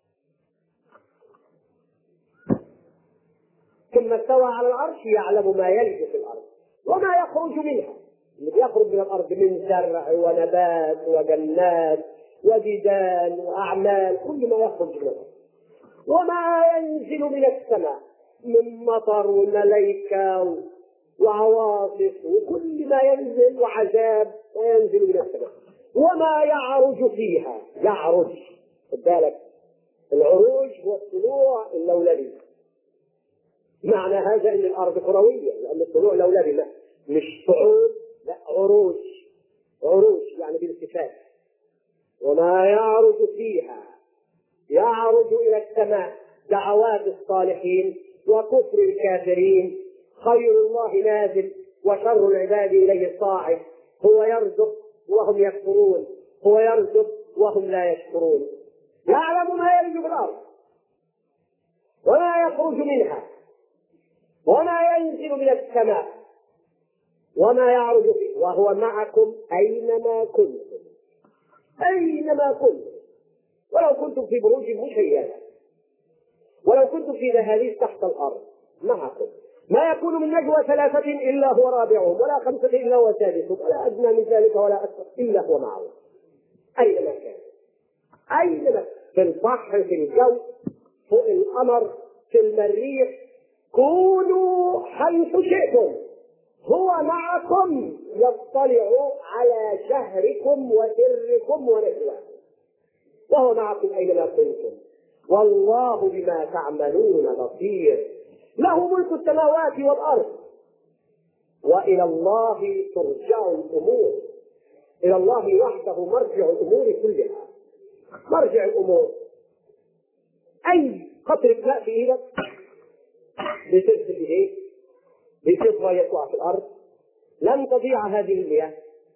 ثم استوى على العرش يعلم ما يلج في الأرض وما يخرج منها، اللي يخرج من الأرض من زرع ونبات وجنات وجدال وأعمال، كل ما يخرج من الأرض، وما ينزل من السماء من مطر وملائكة وعواصف وكل ما ينزل وعذاب وينزل من السماء، وما يعرج فيها. يعرج، خد بالك، العروج هو الطلوع اللولبي، معنى هذا ان الارض كرويه، لان الطلوع لولبي مش صعود، لا عروج، عروج يعني بالالتفات. وما يعرج فيها، يعرج الى السماء دعوات الصالحين وكفر الكافرين، خير الله نازل وشر العباد اليه الصاعد، هو يرزق وهم يكفرون، هو يرزق وهم لا يشكرون. يعلم ما يلج في الارض وما يخرج منها وما ينزل من السماء وما يعرج فيه، وهو معكم أينما كنتم، أينما كنتم، ولو كنتم في بروج مشيدة، ولو كنتم في دهاليز تحت الأرض معكم، ما يكون من نجوى 3 إلا هو رابعهم ولا 5 إلا هو سادسهم ولا أدنى من ذلك ولا أكثر إلا هو معهم أينما كان، أينما، في البحر، في الجو، فوق القمر، في المريخ، كونوا حيث شئتم، هو معكم يطلع على شهركم وسركم ونجواكم، وهو معكم أينما كنتم والله بما تعملون بصير. له ملك السماوات والأرض وإلى الله ترجع الأمور، إلى الله وحده مرجع الأمور كلها، مرجع الأمور. أي قطرة ماء في إيدك بترسل بإيه؟ بفضة يقع في الأرض، لن تضيع هذه المياه،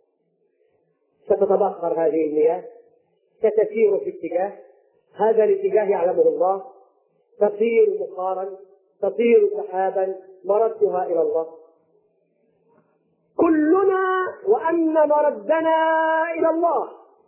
ستتبخر هذه المياه، ستسير في اتجاه، هذا الاتجاه يعلمه الله، تصير بخارا، تصير سحابا، مردها إلى الله. كلنا وأن مردنا إلى الله،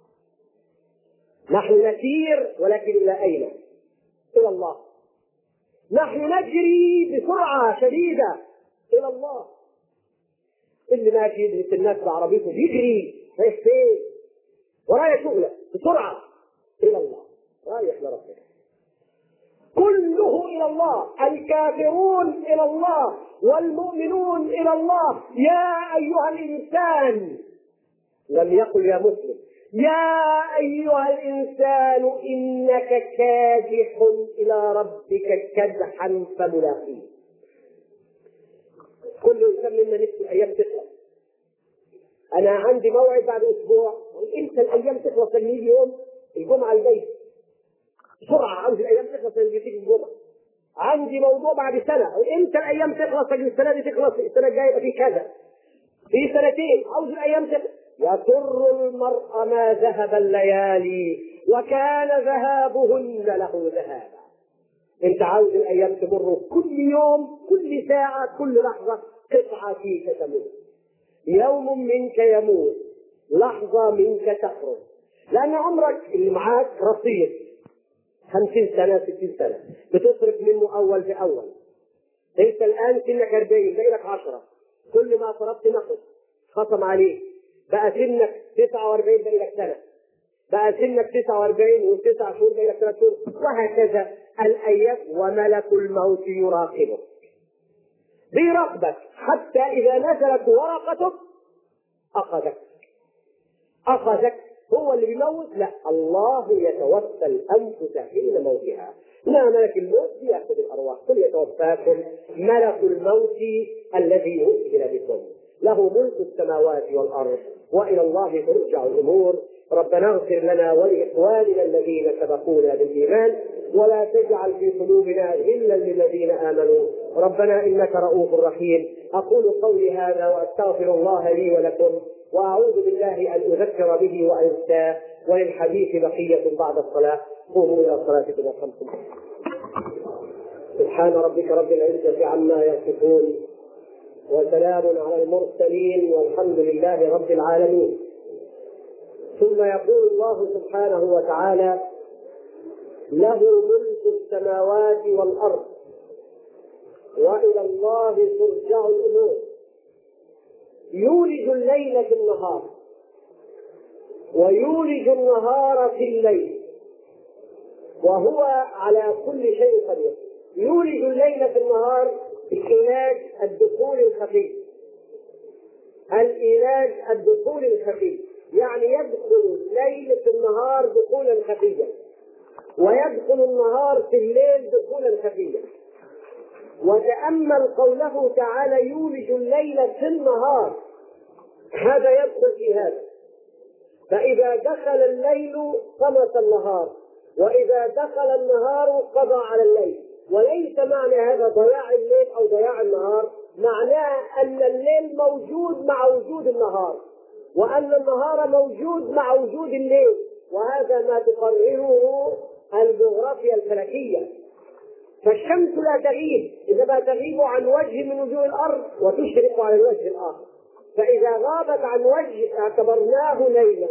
نحن نسير ولكن إلى أين؟ إلى الله. نحن نجري بسرعة شديدة إلى الله. اللي ماشي يدرس الناس بعربيته يجري رايح فين؟ ورايح شغله بسرعة إلى الله، رايح لربك. كله إلى الله، الكافرون إلى الله والمؤمنون إلى الله. يا أيها الإنسان، لم يقل يا مسلم، يا أيها الإنسان إنك كادح إلى ربك كدحا فملاقيه. كل إنسان منا نفسه الأيام تخلص، أنا عندي موعد بعد أسبوع امتى الايام تخلص؟ اللي يجي يوم الجمعه الجايه بسرعه، عاوز الايام تخلص اللي تيجي الجمعه. عندي موضوع بعد سنه، امتى الايام تخلص؟ السنه دي تخلص، السنه الجايه يبقى في كذا، في سنتين، عاوز الايام تخلص. يسر المرء ما ذهب الليالي وكان ذهابهن له ذهابا. انت عاوز الايام تمر، كل يوم كل ساعه كل لحظه قطعه فيك تموت، يوم منك يموت، لحظه منك تخرج، لان عمرك اللي معاك رصيد 50 سنه 60 سنه بتصرف منه اول باول. انت الان سنك 40 باقي لك 10، كل ما صرفت نقص خصم عليك، بقى سنك 49 باقي لك سنه، بقى سنك 49 و9 شهور باقي لك 3 شهور، وهكذا الايام. وملك الموت يراقبك، بيراقبك حتى اذا نزلت ورقتك اخذك. هو اللي بيموت؟ لا، الله يتوفى الانفس حين موتها. لا، ملك الموت ياخذ الارواح. قل يتوفاكم ملك الموت الذي وكل بكم، له ملك السماوات والارض والى الله ترجع الامور. ربنا اغفر لنا ولاخواننا الذين سبقونا بالايمان، ولا تجعل في قلوبنا غلا للذين امنوا، ربنا انك رؤوف رحيم. اقول قولي هذا واستغفر الله لي ولكم، واعوذ بالله ان اذكر به وانساه، وللحديث بقيه بعد الصلاه. قوموا الى صلاتكم يرحمكم. سبحان ربك رب العزه عما يصفون، وسلام على المرسلين، والحمد لله رب العالمين. ثم يقول الله سبحانه وتعالى: له ملك السماوات والارض والى الله ترجع الامور، يولج الليل في النهار ويولج النهار في الليل وهو على كل شيء قدير. يولج الليل في النهار بإيلاج الدخول الخفي، الإيلاج الدخول الخفي، يعني يدخل الليل في النهار دخولا خفيا، ويدخل النهار في الليل دخولا خفيا. وتأمل قوله تعالى: يولج الليل في النهار، هذا يدخل في هذا. فإذا دخل الليل طمس النهار، وإذا دخل النهار قضى على الليل. وليس معنى هذا ضياع الليل أو ضياع النهار، معناه أن الليل موجود مع وجود النهار، وأن النهار موجود مع وجود الليل، وهذا ما تقرره الجغرافيا الفلكية. فالشمس لا تغيب، إنما تغيب عن وجه من وجوه الأرض وتشرق على الوجه الآخر. فإذا غابت عن وجه اعتبرناه ليلا،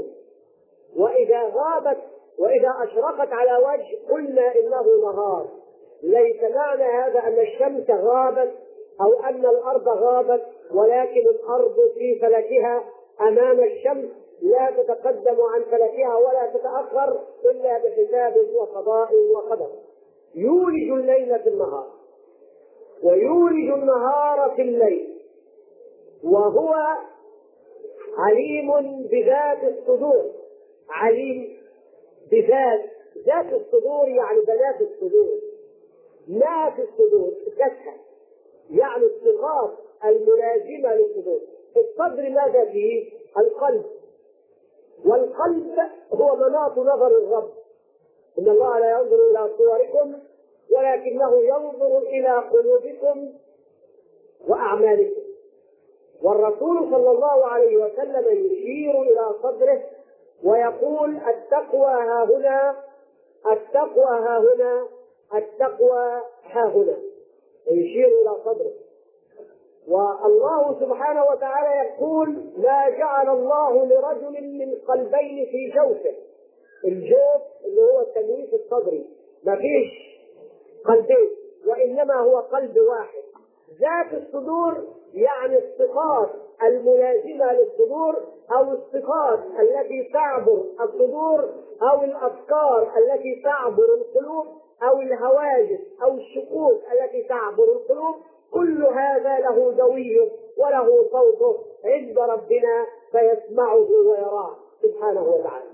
وإذا أشرقت على وجه قلنا إنه نهار. ليس معنى هذا أن الشمس غابت أو أن الأرض غابت، ولكن الأرض في فلكها أمام الشمس لا تتقدم عن فلكها ولا تتأخر إلا بحساب وقضاء وقدر. يولج الليل في النهار ويولج النهار في الليل، وهو عليم بذات الصدور. عليم ذات الصدور، يعني بنات الصدور، ما في الصدور ذاتها، يعني الصفات الملازمة للصدور. في الصدر ماذا فيه؟ القلب، والقلب هو مناط نظر الرب. إن الله لا ينظر إلى صوركم ولكنه ينظر إلى قلوبكم وأعمالكم. والرسول صلى الله عليه وسلم يشير إلى صدره ويقول: التقوى ها هنا، التقوى ها هنا، التقوى ها هنا، يشير إلى صدره. والله سبحانه وتعالى يقول: ما جعل الله لرجل من قلبين في جوفه. الجوف اللي هو التمييز الصدري، ما فيش قلبين، وإنما هو قلب واحد. ذات الصدور يعني الصفات الملازمة للصدور، أو الصفات التي تعبر الصدور، أو الأفكار التي تعبر القلوب، أو الهواجس أو الشكوك التي تعبر القلوب. كل هذا له دويه وله صوته عند ربنا فيسمعه ويراه سبحانه وتعالى.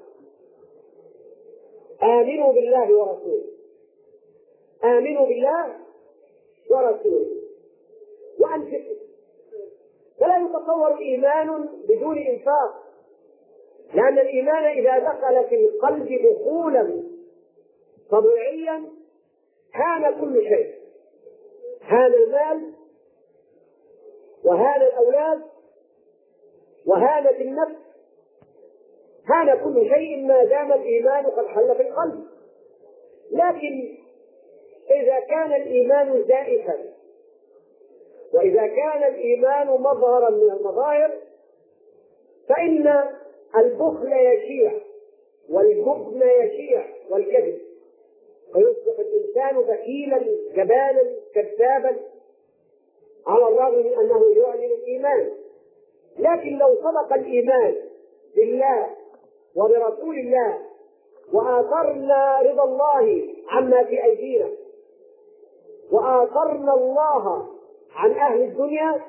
آمنوا بالله ورسوله، آمنوا بالله ورسوله وأنفقوا. فلا يتصور إيمان بدون إنفاق، لأن الإيمان إذا دخل في القلب دخولا طبيعيا هان كل شيء، هان المال وهان الأولاد وهانت النفس، هان كل شيء ما دام الإيمان قد حل في القلب. لكن إذا كان الإيمان زائفا وإذا كان الإيمان مظهرا من المظاهر فإن البخل يشيع والجبن يشيع والكذب، فيصبح الإنسان بخيلا جبانا كذابا على الرغم من أنه يعلن الإيمان. لكن لو صدق الإيمان بالله وبرسول الله وآثرنا رضا الله عما في أيدينا وآثرنا الله عن أهل الدنيا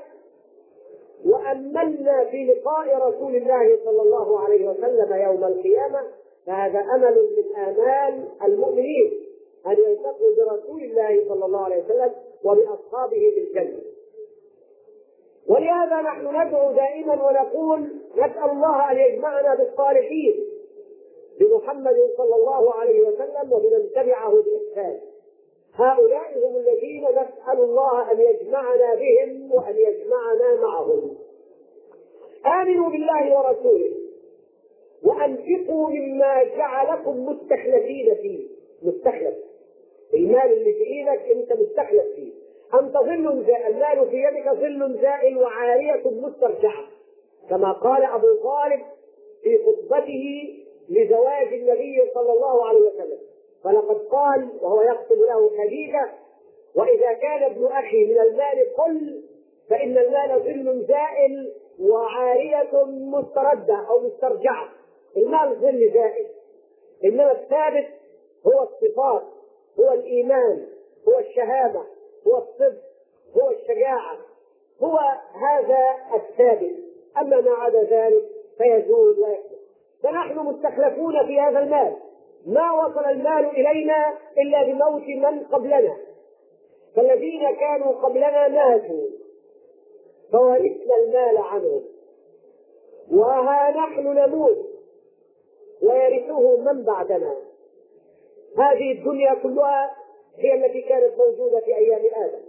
وأملنا في لقاء رسول الله صلى الله عليه وسلم يوم القيامة، فهذا أمل من آمال المؤمنين أن يلتقوا برسول الله صلى الله عليه وسلم وبأصحابه بالجنة. ولهذا نحن ندعو دائما ونقول نسأل الله أن يجمعنا بالصالحين بمحمد صلى الله عليه وسلم وبمن تبعه بإحسان. هؤلاء هم الذين نسأل الله أن يجمعنا بهم وأن يجمعنا معهم. آمنوا بالله ورسوله وأنفقوا مما جعلكم مستخلفين فيه. مستخلف المال اللي في إيدك أنت مستخلف فيه. أنت ظل زائل، المال في يدك ظل زائل وعارية مسترجعة، كما قال أبو طالب في خطبته لزواج النبي صلى الله عليه وسلم، فلقد قال وهو يخطب له خديجة: وإذا كان ابن أخي من المال قل، فإن المال ظل زائل وعارية مستردة أو مسترجعة. المال ظل زائل، إنما الثابت هو الصفات، هو الإيمان، هو الشهادة، هو الصدق، هو الشجاعة، هو هذا الثابت. أما ما عدا ذلك فيزول ويكمل. فنحن مستخلفون في هذا المال، ما وصل المال إلينا إلا بموت من قبلنا، فالذين كانوا قبلنا ماتوا فورثنا المال عنهم، وها نحن نموت ويرثه من بعدنا. هذه الدنيا كلها هي التي كانت موجودة في أيام آدم،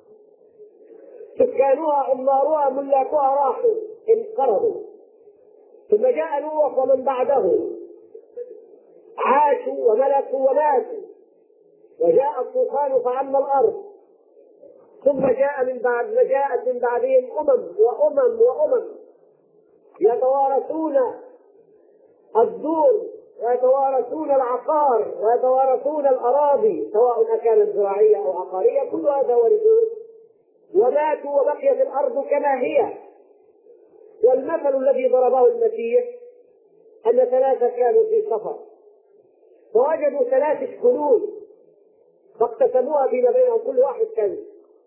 سكانها عمارها ملاكها راحوا انقرضوا، ثم جاء نوح ومن بعده عاشوا وملكوا وماتوا، وجاء الطوفان فعم الأرض، ثم جاءت من بعدهم وأمم يتوارثون الدور ويتوارثون العقار ويتوارثون الأراضي سواء أكانت زراعية أو عقارية، كل هذا ورثوه وماتوا وبقيت الأرض كما هي. والمثل الذي ضربه المسيح أن ثلاثة كانوا في سفر فوجدوا 3 كنوز فاقتسموها فيما بينهم، كل واحد كنز،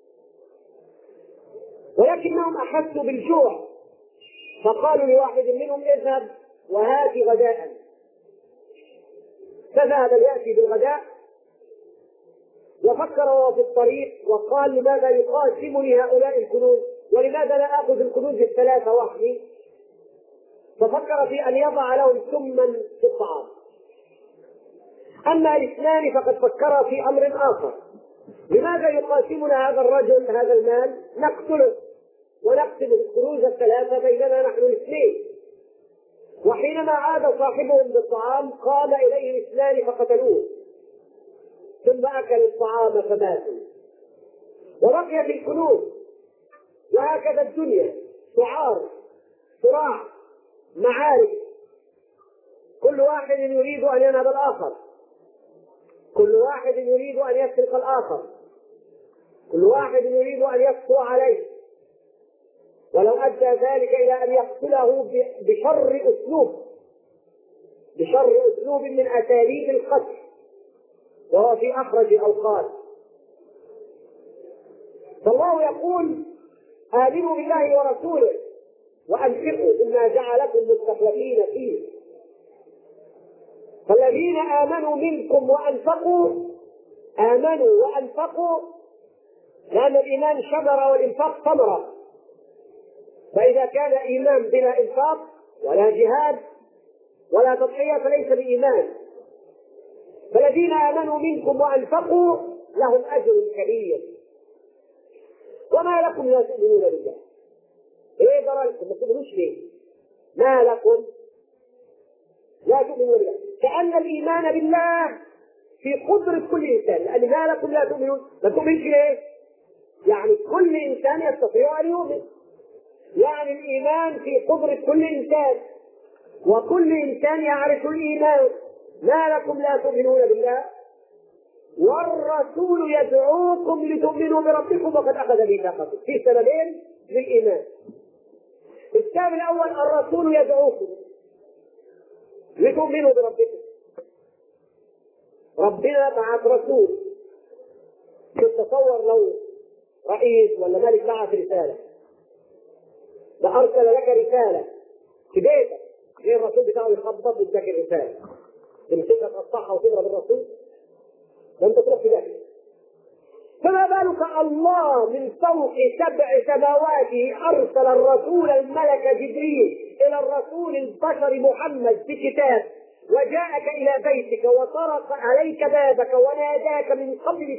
ولكنهم أحسوا بالجوع فقالوا لواحد منهم: اذهب وهات غداء. فذهب يأتي بالغداء وفكر وهو في الطريق وقال: لماذا يقاسمني هؤلاء الكنوز ولماذا لا آخذ الكنوز ال3 وحدي؟ ففكر في أن يضع لهم سما في الطعام. أما 2 فقد فكرا في أمر آخر: لماذا يقاسمنا هذا الرجل هذا المال؟ نقتله ونقسم الكنوز ال3 بيننا نحن الاثنين. وحينما عاد صاحبهم بالطعام قام إليه 2 فقتلوه، ثم أكلوا الطعام فماتوا وبقيت الكنوز. وهكذا الدنيا صراع معارك، كل واحد يريد أن ينهب الآخر، كل واحد يريد أن يسرق الآخر، كل واحد يريد أن يسطو عليه، ولو أدى ذلك إلى أن يقتله بشر أسلوب من أساليب القتل وهو في أخرج أوقات. فالله يقول: آمنوا بالله ورسوله وأنفقوا مما جعلكم مستخلفين فيه. فالذين آمنوا منكم وأنفقوا، آمنوا وأنفقوا، لأن الإيمان شجرة والإنفاق ثمرة. فإذا كان إيمان بلا إنفاق ولا جهاد ولا تضحية فليس بإيمان. فالذين آمنوا منكم وأنفقوا لهم أجر كبير. وما لكم لا تؤمنون بالله؟ إيه ضرركم؟ ما تؤمنوش ليه؟ ما لكم لا تؤمنون بالله؟ كأن الإيمان بالله في قدرة كل إنسان، لأن ما لكم لا تؤمنون؟ ما تؤمنش ليه؟ يعني كل إنسان يستطيع أن يؤمن، يعني الإيمان في قدرة كل إنسان، وكل إنسان يعرف الإيمان. ما لكم لا تؤمنون بالله والرسول يدعوكم لتؤمنوا بربكم وقد أخذ ميثاقكم. في سببين للإيمان. السبب الأول الرسول يدعوكم لتؤمنوا بربكم. ربنا بعث رسول. تتصور لو رئيس ولا ملك بعث رسالة، فأرسل لك رسالة في بيتك، غير الرسول بتاعه يخبط ويديك الرسالة، تمسكها تقطعها وتضرب الرسول، ده انت تروح في ذلك. فما بالك الله من فوق 7 سماوات أرسل الرسول الملك جبريل إلى الرسول البشر محمد بكتاب، وجاءك إلى بيتك وطرق عليك بابك وناداك من قبل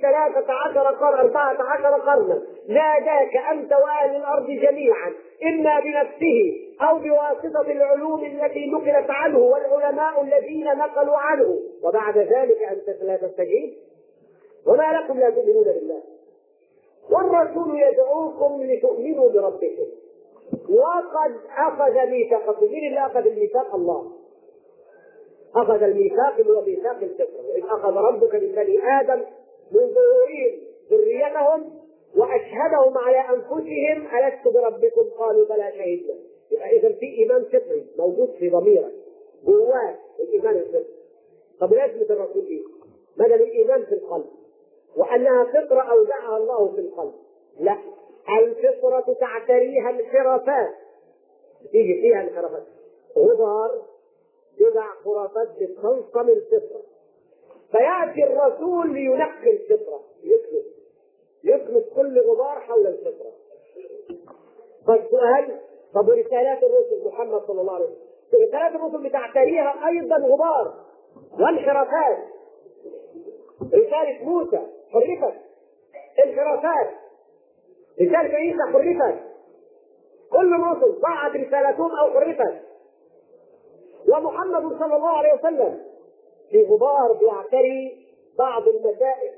14 قرنا، ناداك أنت وأهل الأرض جميعا، إما بنفسه أو بواسطة العلوم التي نقلت عنه والعلماء الذين نقلوا عنه، وبعد ذلك أنت لا تستجيب. وما لكم لا تؤمنون بالله والرسول يدعوكم لتؤمنوا بربكم وقد أخذ ميثاقكم. مين اللي أخذ الميثاق؟ الله أخذ الميثاق، اللي هو ميثاق الفطرة. وإذ أخذ ربك من بني آدم من ظهورهم ذريتهم وأشهدهم على أنفسهم ألست بربكم قالوا بلى شهدنا. يبقى إذا في إيمان فطري موجود في ضميرك جواك، الإيمان الفطري. طب لازمة الرسول إيه؟ مدى الإيمان في القلب، وأنها فطرة أودعها الله في القلب. لا، الفطرة تعتريها انحرافات، تيجي فيها انحرافات، غبار يدع خرافات بتنصم الفطرة، فيأتي الرسول لينقي الفطرة، يكنس كل غبار حول الفطرة. فالسؤال، طب رسالات الرسل محمد صلى الله عليه وسلم، رسالات الرسل بتعتريها أيضا غبار وانحرافات. رسالة موسى حرفت، انحرافات. رسالة عيسى حرفت، كل الرسل ضاعت رسالتهم أو حرفت. ومحمد صلى الله عليه وسلم في غبار بيعتري بعض المسائل.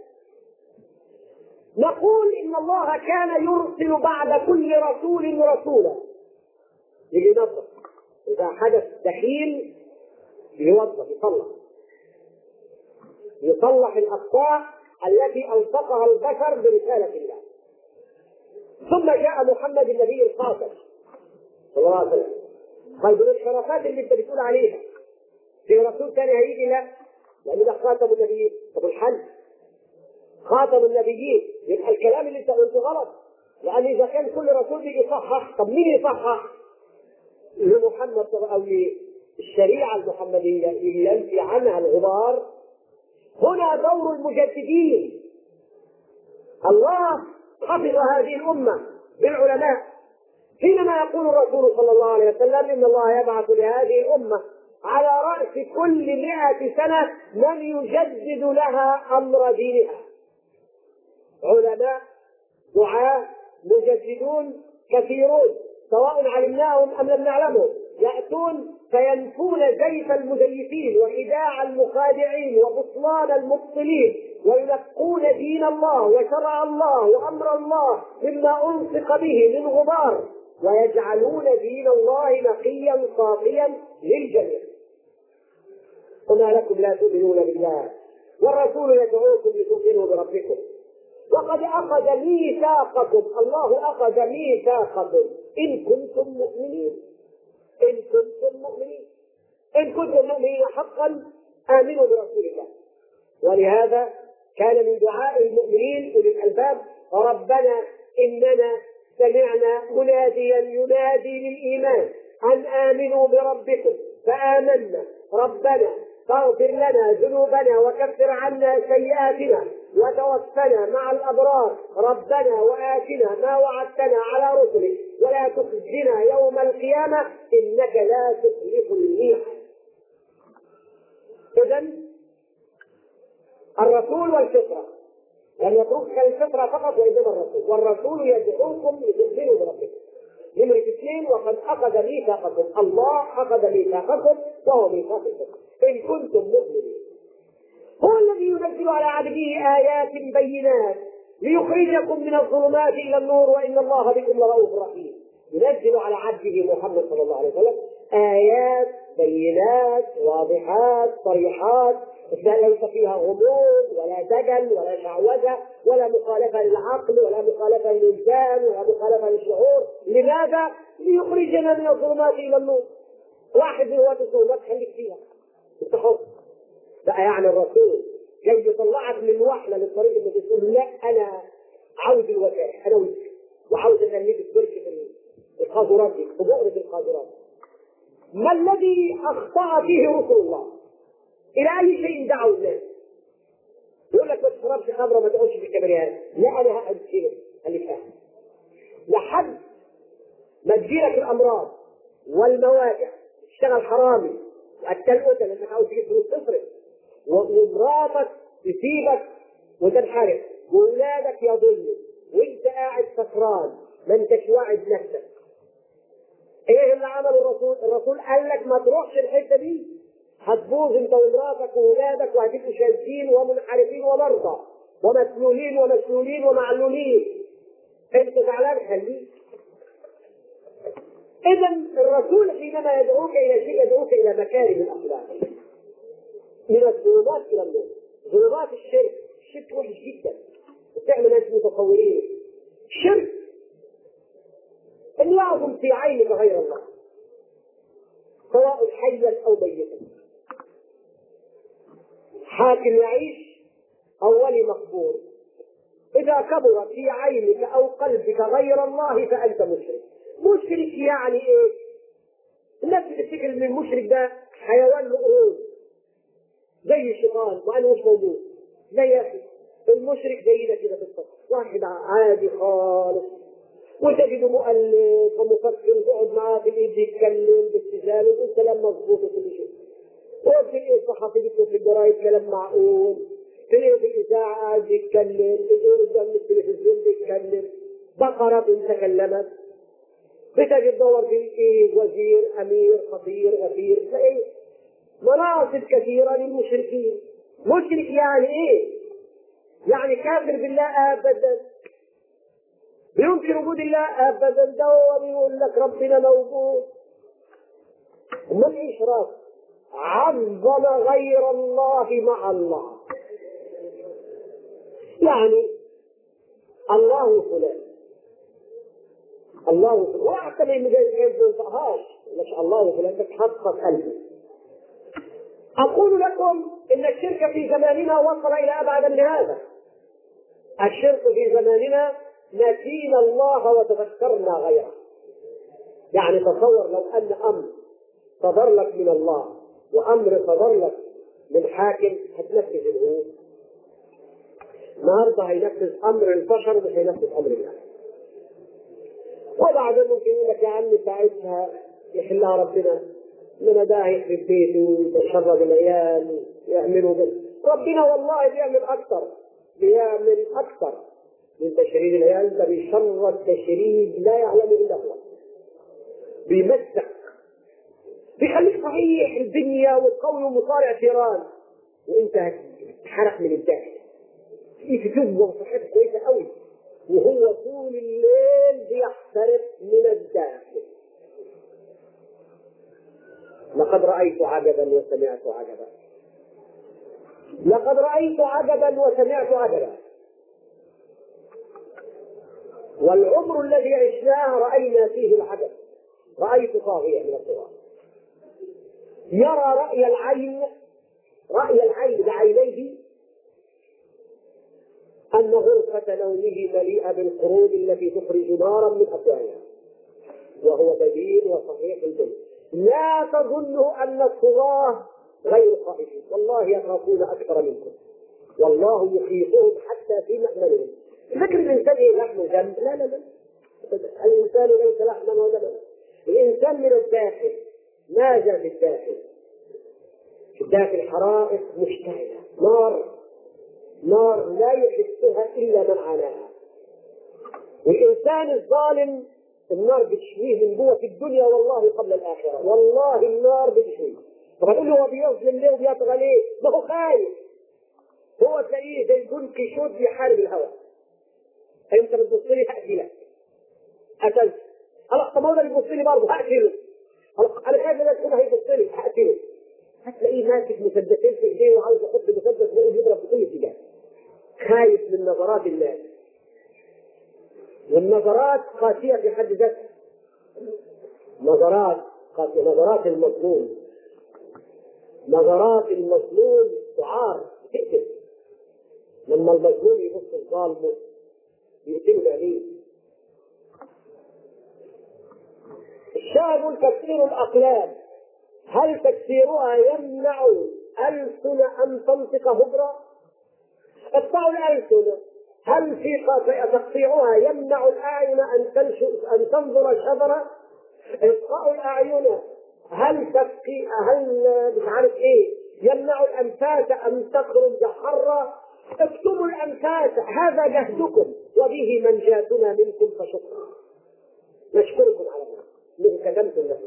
نقول إن الله كان يرسل بعد كل رسول رسولا يجي ينظف، إذا حدث دخيل يوظف يصلح الأخطاء التي ألصقها البشر برسالة الله. ثم جاء محمد النبي الخاتم صلى الله عليه وسلم. طيب الانحرافات اللي انت بتقول عليها في رسول ثاني هيجي؟ لا، لأن ده خاتم النبيين. طب الحل خاتم النبيين، يبقى الكلام اللي انت قلته غلط، لأن إذا كان كل رسول بيجي يصحح، طب مين يصحح؟ لمحمد أو للشريعة المحمدية اللي ينفي عنها الغبار. هنا دور المجددين. الله حفظ هذه الأمة بالعلماء، حينما يقول الرسول صلى الله عليه وسلم إن الله يبعث لهذه الأمة على رأس كل 100 سنة من يجدد لها أمر دينها. علماء دعاة مجددون كثيرون، سواء علمناهم أم لم نعلمهم، يأتون فينفون زيف المزيفين وخداع المخادعين وبطلان المبطلين، وينقون دين الله وشرع الله وأمر الله مما ألصق به من غبار، ويجعلون دين الله نقيا صافيا للجميع. وما لكم لا تؤمنون بالله والرسول يدعوكم لتؤمنوا بربكم وقد أخذ ميثاقكم. الله أخذ ميثاقكم إن كنتم مؤمنين. إن كنتم مؤمنين حقا آمنوا برسول الله. ولهذا كان من دعاء المؤمنين أولي الألباب ربنا إننا سمعنا مناديا ينادي للإيمان أن آمنوا بربكم فآمنا ربنا فاغفر لنا ذنوبنا وكفر عنا سيئاتنا وتوفنا مع الأبرار ربنا وآتنا ما وعدتنا على رسلك ولا تخزنا يوم القيامة إنك لا تخلف الميعاد. إذا الرسول والفطرة لم يترك الفطرة فقط وإنما الرسول، والرسول يدعوكم لتؤمنوا بربكم. نمرة 2 وقد أخذ ميثاقكم، الله أخذ ميثاقكم وهو ميثاق الفطرة إن كنتم مؤمنين. هو الذي ينزل على عبده آيات بينات ليخرجكم من الظلمات إلى النور وإن الله بكم لرؤوف رحيم. ينزل على عبده محمد صلى الله عليه وسلم آيات بينات واضحات صريحات ليس فيها غموض ولا دجل ولا شعوذة ولا مخالفة للعقل ولا مخالفة للإنسان ولا مخالفة للشعور. لماذا؟ ليخرجنا من الظلمات إلى النور. واحد من هواة الظلمات خليك فيها انت حر بقى. يعني الرسول جاي يطلعك من وحله للطريق اللي بتقول لا انا عاوز الوسائل، انا وعاوز ان نلبس بركه القاذورات دي وبؤره القاذورات. ما الذي اخطا فيه رسل الله؟ الى اي شيء دعوا الناس؟ يقول لك ما تشربش خمره ما تقعدش في الكبريات، لا انا هقعد كده خليك فاهم لحد ما تجيلك الامراض والمواجع، تشتغل حرامي وأكل لأنك عاوز تجيب فلوس تصرف، ومراتك تسيبك وتنحرف، وأولادك يضلوا، وأنت قاعد سكران ما أنتش واعد نفسك. إيه اللي عمله الرسول؟ الرسول قال لك ما تروحش الحتة دي، هتبوظ أنت ومراتك وأولادك وهتبقوا شاذين ومنحرفين ومرضى ومسلولين ومشلولين ومعلولين. أنت زعلان خليك. إذا الرسول حينما يدعوك إلى شيء يدعوك إلى مكارم الأخلاق، من الظلمات إلى النور. ظلمات الشرك وحش جدا وتعمل ناس متصورين. الشرك أن يعظم في عينك غير الله سواء حيا أو ميتا، حاكم يعيش أو ولي مقبور. إذا كبر في عينك أو قلبك غير الله فأنت مشرك. مشرك يعني ايه؟ الناس بتفتكر ان المشرك ده حيوان له قرون زي الشيطان وانه مش موجود. لا يا اخي، المشرك زينا كده بالظبط، واحد عادي خالص وتجده مؤلف ومفكر تقعد معاه في الايد يتكلم باستجابه ويقول كلام مظبوط وكل شيء، وفي الصحفي بيكتب في الجرايد كلام معقول، تلاقيه في الاذاعه قاعد يتكلم، تلاقيه قدام التلفزيون بيتكلم، بقره تكلمت، بتجد دور في الايد وزير امير خطير غفير. تلاقي مناصب كثيره للمشركين. مشرك يعني ايه؟ يعني كافر بالله ابدا، بينكر وجود الله ابدا، دور يقول لك ربنا موجود. ما الاشراك؟ عظم غير الله مع الله، يعني الله فلان الله فلان، وحتى ما ينطقهاش مش الله فلان، تتحقق قلبه. أقول لكم إن الشرك في زماننا وصل إلى أبعد من هذا. الشرك في زماننا نسينا الله وتذكرنا غيره. يعني تصور لو أن أمر صدر لك من الله وأمر صدر لك من حاكم هتنفذ الأمور. النهارده هينفذ أمر البشر ومش هينفذ أمر الله. وبعدين ممكن يقول لك يا عم ساعتها يحلها ربنا، انما ده هيخرب بيته ويتشرد العيال يعملوا بس. ربنا والله بيعمل اكثر من تشريد العيال. ده بيشرد تشريد لا يعلم الا هو، بيمسك، بيخليك صحيح الدنيا والقوي ومصارع ثيران وانت هتتحرق من الداخل. في جوه صحتك كويسه قوي وهو طول الليل بيحترق من الداخل. لقد رأيت عجبا وسمعت عجبا، لقد رأيت عجبا وسمعت عجبا، والعمر الذي عشناه رأينا فيه العجب. رأيت طاغية من الطغاة يرى رأي العين بعينيه أن غرفة نومه مليئة بالقرود التي تخرج نارا من أفواهها وهو بدين وصحيح البيت. لا تظنوا أن الطغاة غير خائفين، والله يخافون أكثر منكم، والله يخيفهم حتى في مأمنهم. فكر الإنسان إيه لحم ودم؟ لا لا لا، الإنسان ليس لحما ودما، الإنسان من الداخل. ماذا في الداخل؟ داخل الحرائق مشتعلة، نار لا يحسها إلا من عاناها. والإنسان الظالم النار بتشويه من جوه في الدنيا والله قبل الآخرة، والله النار بتشويه. طب هتقول له هو بيظلم ليه وبيطغى ليه؟ ما هو خايف، هو تلاقيه زي يكون كيشوت بيحارب الهواء. انت بتبص لي هقتلك، قتلت خلاص. طب هو ده بيبص لي برضه هقتله، انا خايف ان تكون هيبص لي هقتله. هتلاقيه ماسك مسدسين في ايديه وعاوز يحط مسدس فوق يضرب في كل اتجاه، خايف من نظرات الناس. والنظرات قاسية في حد ذاتها، نظرات قاسية، نظرات المظلوم، نظرات المظلوم تعار تقتل. لما المظلوم يبص الظالم يقتله بعينيه. الشاهد تكسير الأقلام، هل تكسيرها يمنع ألسن أن تنطق هبرا؟ اقطعوا الألسن، هل في تقطيعها يمنع الأعين أن تنظر شبرا؟ اقطعوا الأعين، هل مش عارف إيه يمنع الأنفاس أن تخرج حرا؟ اكتموا الأنفاس، هذا جهدكم وبه منجاتنا منكم فشكرا. نشكركم على ذلك من كتمتم لكم.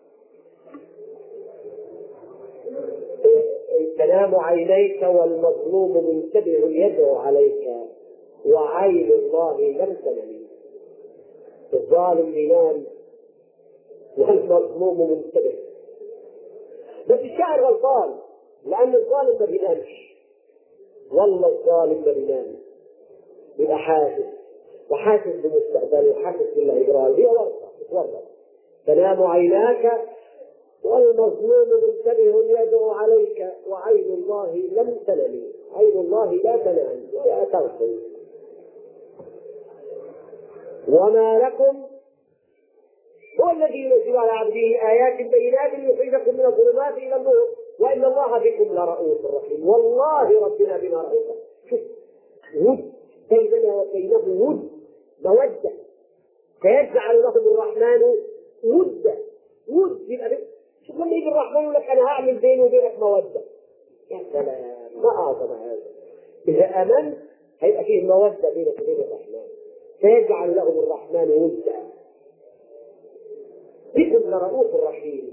تنام عينيك والمظلوم منتبه يدعو عليك وعين الله لم تنم. الظالم ينام والمظلوم منتبه. بس الشاعر غلطان، لأن الظالم ما بينامش، والله الظالم ما بينام، يبقى حاسس وحاسس بمستقبله وحاسس بالإجرام. هي ورطة. تنام عيناك والمظلوم منتبه يدعو عليك وعين الله لم تنم. عين الله لا تنام ولا تغفل. وما لكم، هو الذي ينزل على عبده آيات بينات ليخرجكم من الظلمات إلى النور وإن الله بكم لرؤوف رحيم. والله ربنا بنا رؤوف. شوف ود بيننا وبينه، ود مودة، فيجعل لهم الرحمن ود يبقى. شوف لما يجي الرحمن يقول لك أنا هعمل بيني وبينك مودة، يا سلام ما أعظم هذا. إذا آمنت هيبقى فيه مودة بينك وبين الرحمن، فيجعل لهم الرحمن ودا بكم لرؤوف رحيم.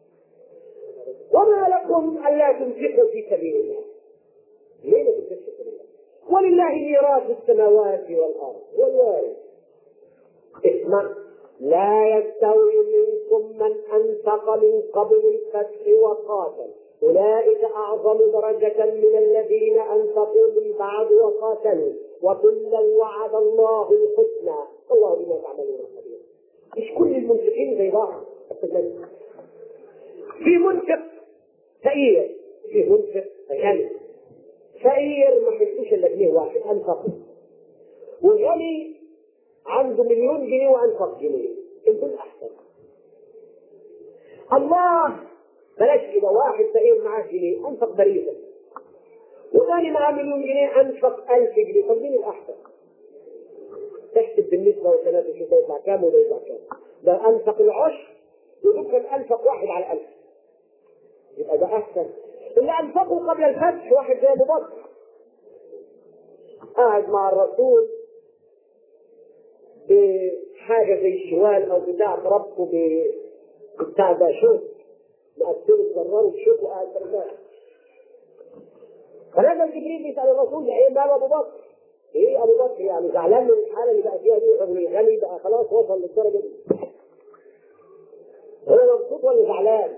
وما لكم ألا تنفقوا في سبيل الله؟ ليه ما تنفقوا في سبيل الله؟ ولله ميراث السماوات والأرض والوارث. اسمع، لا يستوي منكم من أنفق من قبل الفتح وقاتل، أولئك أعظم درجة من الذين أنفقوا من بعد وقاتلوا، وكلا وعد الله الحسنى والله بما تعملون خبير. مش كل المنفقين زي بعض، في منفق فقير، في منفق غني. فقير ما حسوش الا جنيه واحد انفقه، والغني عنده مليون جنيه وانفق جنيه. دول احسن. الله بلاش كده، واحد فقير معاه جنيه انفق بريده، وغني معاه مليون جنيه انفق 1000 جنيه. طب مين الاحسن؟ تحسب بالنسبه والثلاثه شوف يطلع كام وده يطلع كام. ده انفق العشر ويمكن انفق واحد على 1000، يبقى ده احسن. اللي انفقه قبل الفتح واحد زي ابو بكر قاعد مع الرسول بحاجه زي الشوال او بتاع ربطه بتاع ده شوك مقسمه قرروا بشوك وقاعد برجاله. فنزل جبريل يسال الرسول ايه مال ابو بكر؟ ايه ابو بكر يعني زعلان من الحاله اللي بقى فيها دي؟ الرجل غني بقى خلاص وصل للدرجه دي، هو مبسوط ولا زعلان؟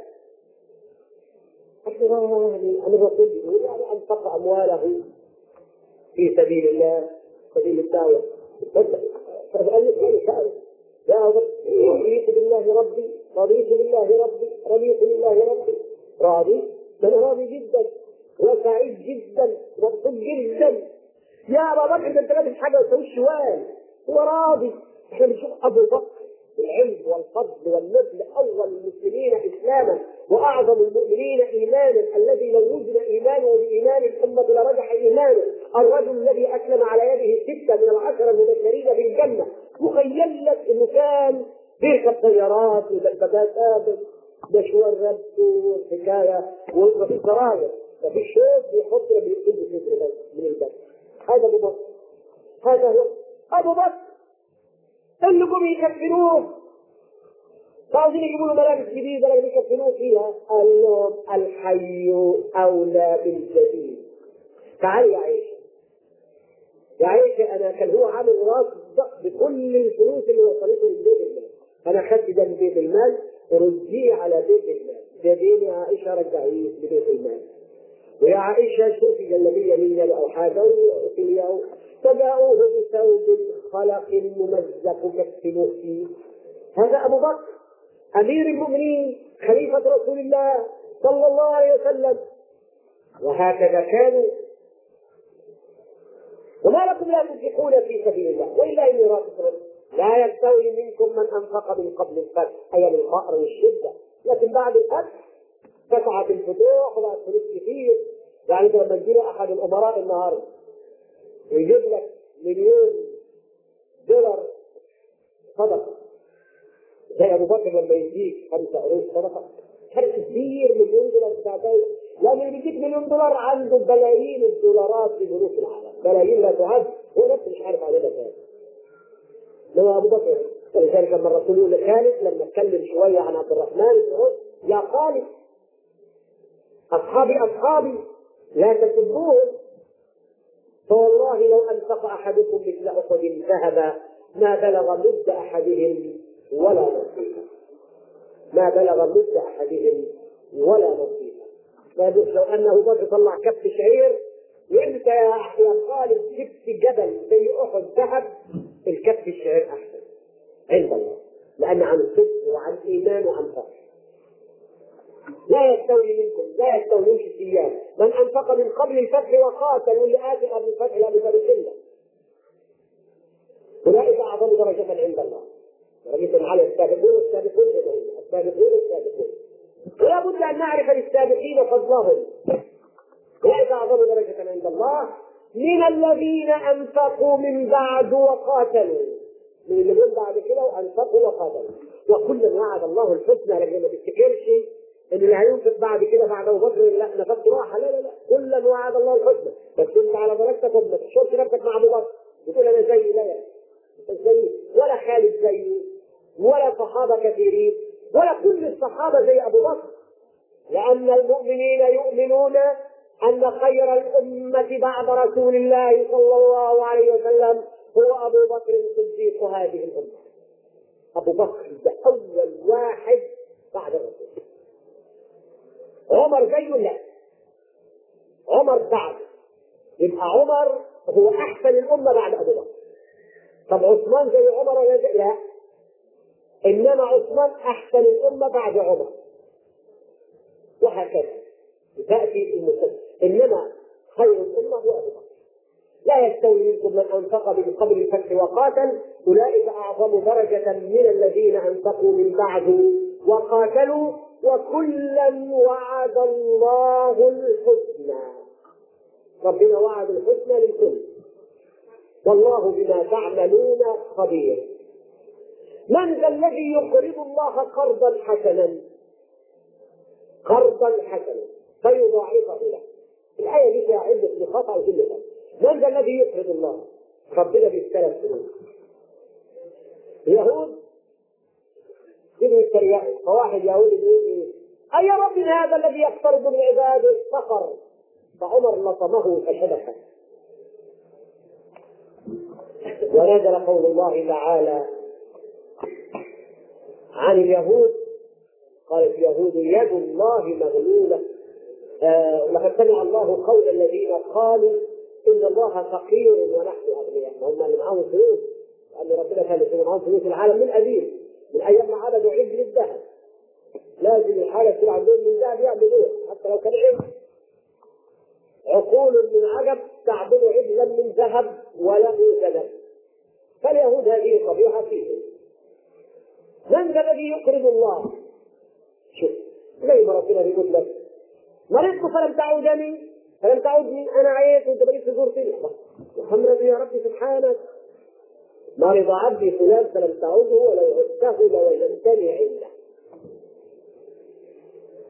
يعني الرسول يقول يعني انفق امواله في سبيل الله، سبيل الدعوه. فقال لي يا رب رضيت بالله ربي، رضيت بالله ربي، رضيت بالله ربي. راضي؟ انا راضي جدا وسعيد جدا ومبسوط جدا. يا ابا بكر ده انت لابس حاجه وتسوي شوال. هو راضي. احنا بنشوف ابو بكر بالعلم والفضل والنبل اول المسلمين اسلاما واعظم المؤمنين ايمانا، الذي لو وزن ايمانه بايمان الامه لرجح ايمانه، الرجل الذي اسلم على يده 6 من ال10 المبشرين بالجنه. مخيل لك انه كان بيركب طيارات ودبابات ده شو الرد والحكايه ومفيش ضرائب، مفيش شيء يحط بيكتب في من البلد. هذا ابو بكر، هذا هو ابو بكر اللي قوم يكفنوه، عاوزين يجيبوا له ملابس جديده لكن يكفنوه فيها. قال لهم الحي اولى بالجديد. تعالي يا عائشه، يا عائشه انا كان هو عامل رصد بكل الفلوس اللي وصلته لبيت المال، انا خدت ده من بيت المال رديه على بيت المال، جديني يا عائشه رجعيه لبيت المال. ويا عائشه شوفي جلبيه لي او حاجه في اليوم، فجاءوه بثوب خلق ممزق كفنوه فيه. هذا ابو بكر امير المؤمنين خليفه رسول الله صلى الله عليه وسلم. وهكذا كانوا. وما لكم لا تنفقون في سبيل الله والا اني راسل لا يستوي منكم من انفق من قبل الفتح، اي من الفقر والشده، لكن بعد الفتح فتحت الفتوح وبقت فلوس كثير. يعني لما تجي احد الامراء النهارده ويجيب لك $1,000,000 صدقه، زي ابو بكر لما يديك 5 قروش صدقه، فرق كبير $1,000,000 بتاع دولة. لما بيديك $1,000,000 عنده بلايين الدولارات في بنوك العالم، بلايين لا تعد، هو نفسه مش عارف عددها كام. لما ابو بكر ولذلك لما الرسول يقول لخالد لما اتكلم شويه عن عبد الرحمن بن عوف، يا خالد اصحابي اصحابي لا تسبوهم، فوالله لو انفق احدكم مثل احد ذهبا ما بلغ مد احدهم ولا نصيفا، ما بلغ مد احدهم ولا نصيفا. لو انه بكر طلع كف شعير، وانت يا خالد جبت جبل زي احد ذهب، الكف الشعير احسن عند الله، لان عن الصدق وعن ايمان وعن فقر. لا يستوي منكم، لا يستوي منكم السيان من انفق من قبل الفتح وقاتل، واللي اتى قبل الفتح لا بفرق الله، اولئك اعظم درجه عند الله. درجه على السابقون السابقون السابقون السابقون. ولا بد ان نعرف للسابقين فضلهم. اولئك اعظم درجه عند الله من الذين انفقوا من بعد وقاتلوا، من اللي من بعد كده وانفقوا وقاتلوا. وكلا وعد الله الحسنى، لكن ما تفتكرش ان اللي هينفق بعد كده بعد ابو بكر لا نفقت راحه، لا لا لا، كلا وعد الله الحسنى. بس انت على درجتك وما تحشرش نفسك مع ابو بكر وتقول انا زي، لا لا زي ولا خالد زيه ولا صحابه كثيرين ولا كل الصحابه زي ابو بكر، لان المؤمنين يؤمنون ان خير الامه بعد رسول الله صلى الله عليه وسلم هو ابو بكر صديق هذه الامه. ابو بكر ده اول واحد بعد الرسول. عمر زيه؟ لا، عمر بعد، يبقى عمر هو احسن الامه بعد ابو بكر. طب عثمان زي عمر ولا زي؟ لا، انما عثمان احسن الامه بعد عمر، وهكذا تاتي المسلسل. انما خير الامه هو ابو بكر. لا يستوي منكم من انفق من قبل الفتح وقاتل، اولئك اعظم درجه من الذين انفقوا من بعد وقاتلوا، وكلا وعد الله الحسنى. ربنا وعد الحسنى للكل، والله بما تعملون خبير. من ذا الذي يقرض الله قرضا حسنا، قرضا حسنا فيضاعفه له. الايه دي فيها عده نقاط او كلها. من ذا الذي يقرض الله؟ ربنا بالثلاث سنين. اليهود كانوا يتريقوا، فواحد يهودي بيقول ايه؟ اي رب هذا الذي يقترض من عباده الصخر؟ فعمر لطمه فشدخه. ونزل قول الله تعالى عن اليهود، قالت اليهود يد الله مغلولة. لقد سمع الله قول الذين قالوا إن الله فقير ونحن أغنياء. هم اللي معاهم فلوس، لأن ربنا كان اللي معاهم فلوس العالم من قديم، من أيام ما عبدوا عجل الذهب. لازم الحاجة تصير عندهم من ذهب يعبدوه حتى لو كان عجل. عقول من عجب تعبد عجلا من ذهب وله ذنب. فاليهود هذه طبيعة فيهم. من ذا الذي يقرض الله؟ شوف زي ما ربنا بيقول لك مرضت فلم تعودني، فلم تعودني، انا عييت وانت بقيت تزورتني. محمد يا ربي سبحانك، مرض عبدي فلان فلم تعوده ولو عدته لوجدتني عنده.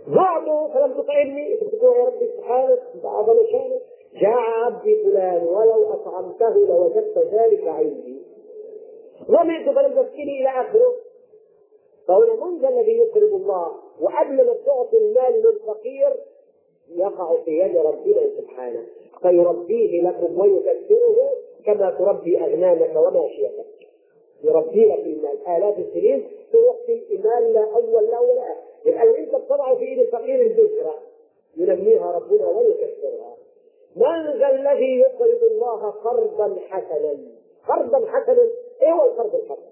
بعده فلم تطعمني تقول يا ربي سبحانك بعظم شانك جاع عبدي فلان ولو اطعمته لوجدت ذلك عندي ظمئت فلم تسقني الى اخره. فهنا من ذا الذي يقرض الله وقبل ما تعطي المال للفقير يقع في يد ربنا سبحانه فيربيه لكم ويكثره كما تربي اغنامك وماشيتك. يربي لك المال آلاف السنين تعطي المال لا أول لا ولا آخر. يبقى اللي أنت بتضعه في إيد الفقير البذرة ينميها ربنا ويكثرها. من ذا الذي يقرض الله قرضا حسنا؟ قرضا حسنا إيه هو القرض الحسن؟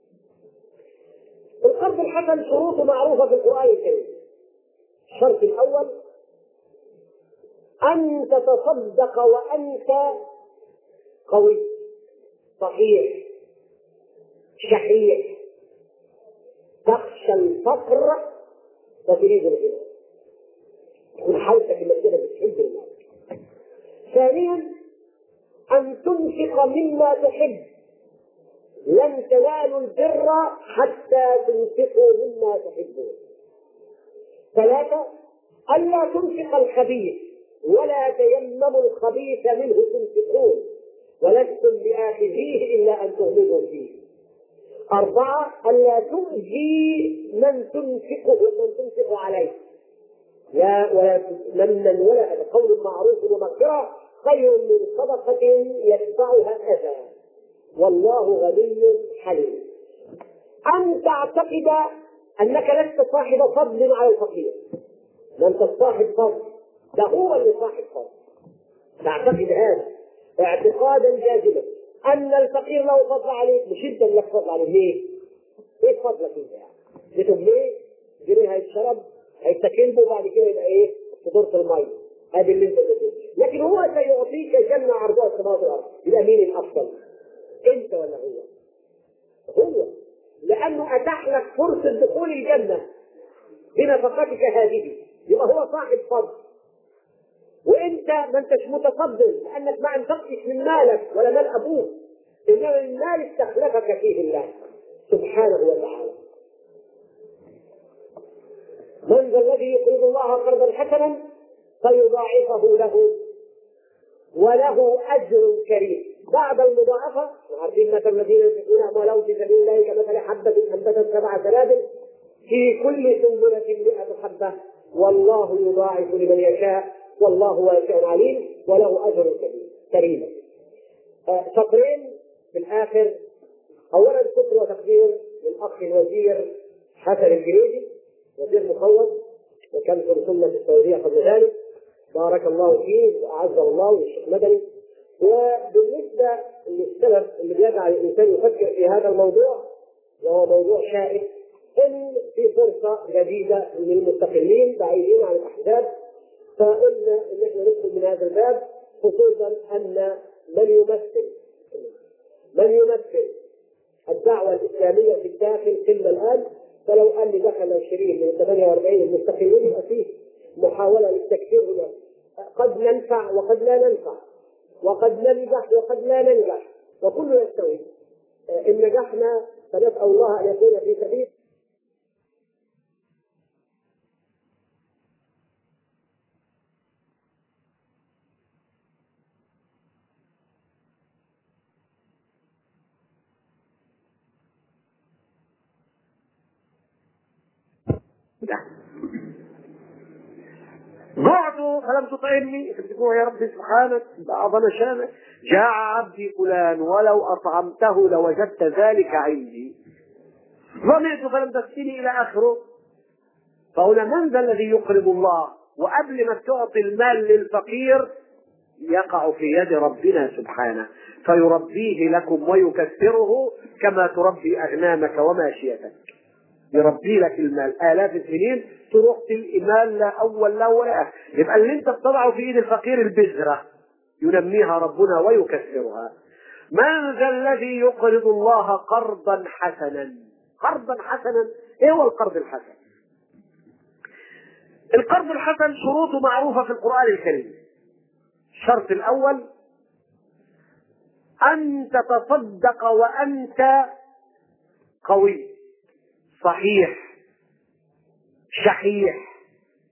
القرض الحسن شروطه معروفة في القرآن الكريم. الشرط الأول أن تتصدق وأنت قوي صحيح شحيح تخشى الفقر وتريد الغنى تكون حالتك المادية بتحب المال. ثانيا أن تنفق مما تحب لن تنالوا البر حتى تنفقوا مما تحبون. ثلاثة ألا تنفق الخبيث ولا تيمموا الخبيث منه تنفقون ولستم بآخذيه إلا أن تغمضوا فيه. أربعة ألا تؤذي من تنفق عليه ولا ممن ولا أذى. قول معروف ومغفرة خير من صدقة يتبعها أذى والله غني حليم. أن تعتقد أنك لست صاحب فضل على الفقير. ما أنت صاحب فضل ده هو اللي صاحب فضل. تعتقد هذا اعتقادا جازما أن الفقير له فضل عليك مش أنت لك فضل عليه. ليه؟ إيه فضلك أنت يعني؟ جيتم ليه؟ جنيه هيتشرب هيتكلم وبعد كده يبقى إيه؟ في دورة المية. هذه اللي أنت بتقول. لكن هو سيعطيك جنة عرضها السماوات والأرض. يبقى مين الأفضل؟ أنت ولا هو؟ هو لأنه أتاح لك فرصة دخول الجنة بنفقتك هذه. يبقى هو صاحب فضل وانت ما انتش متفضل لانك ما انفقتش من مالك ولا مال ابوك انما المال استخلفك فيه الله سبحانه وتعالى. من ذا الذي يقرض الله قرضا حسنا فيضاعفه له وله اجر كريم. بعد المضاعفه عارفين مثل الذين ينفقون اموالهم في سبيل الله كمثل حبه انبتت 7 سنابل في كل سنبله 100 حبه والله يضاعف لمن يشاء والله واسع عليم وله اجر كريم. سطرين في الاخر. اولا شكر وتقدير للاخ الوزير حسن الجريدي وزير مفوض وكان في سنه السعوديه قبل ذلك بارك الله فيه واعزه الله والشيخ مدني. وبالنسبه للسبب اللي بيجعل الانسان يفكر في هذا الموضوع وهو موضوع شائك ان في فرصه جديده للمستقلين بعيدين عن الاحزاب فقلنا ان احنا ندخل من هذا الباب خصوصا ان من يمثل الدعوه الاسلاميه في الداخل قله الان. فلو قال لي دخل 20 من 48 المستقلين يبقى فيه محاوله للتكفير هنا. قد ننفع وقد لا ننفع وقد ننجح وقد لا ننجح وكله يستوي. ان نجحنا فنسال الله ان يكون في سبيل بعده فلم تطعمني تقول يا ربي سبحانك بعظم شانك جاع عبدي فلان ولو أطعمته لوجدت ذلك عندي ظمئت فلم تسقني إلى آخره. فهنا من ذا الذي يقرض الله وقبل ما تعطي المال للفقير يقع في يد ربنا سبحانه فيربيه لكم ويكثره كما تربي أغنامك وماشيتك. يربي لك المال آلاف السنين تروح المال لا أول لا ولا آخر. يبقى اللي أنت بتضعه في إيد الفقير البذرة ينميها ربنا ويكثرها. من ذا الذي يقرض الله قرضا حسنا؟ قرضا حسنا إيه هو القرض الحسن؟ القرض الحسن شروطه معروفة في القرآن الكريم. الشرط الأول أن تتصدق وأنت قوي صحيح شحيح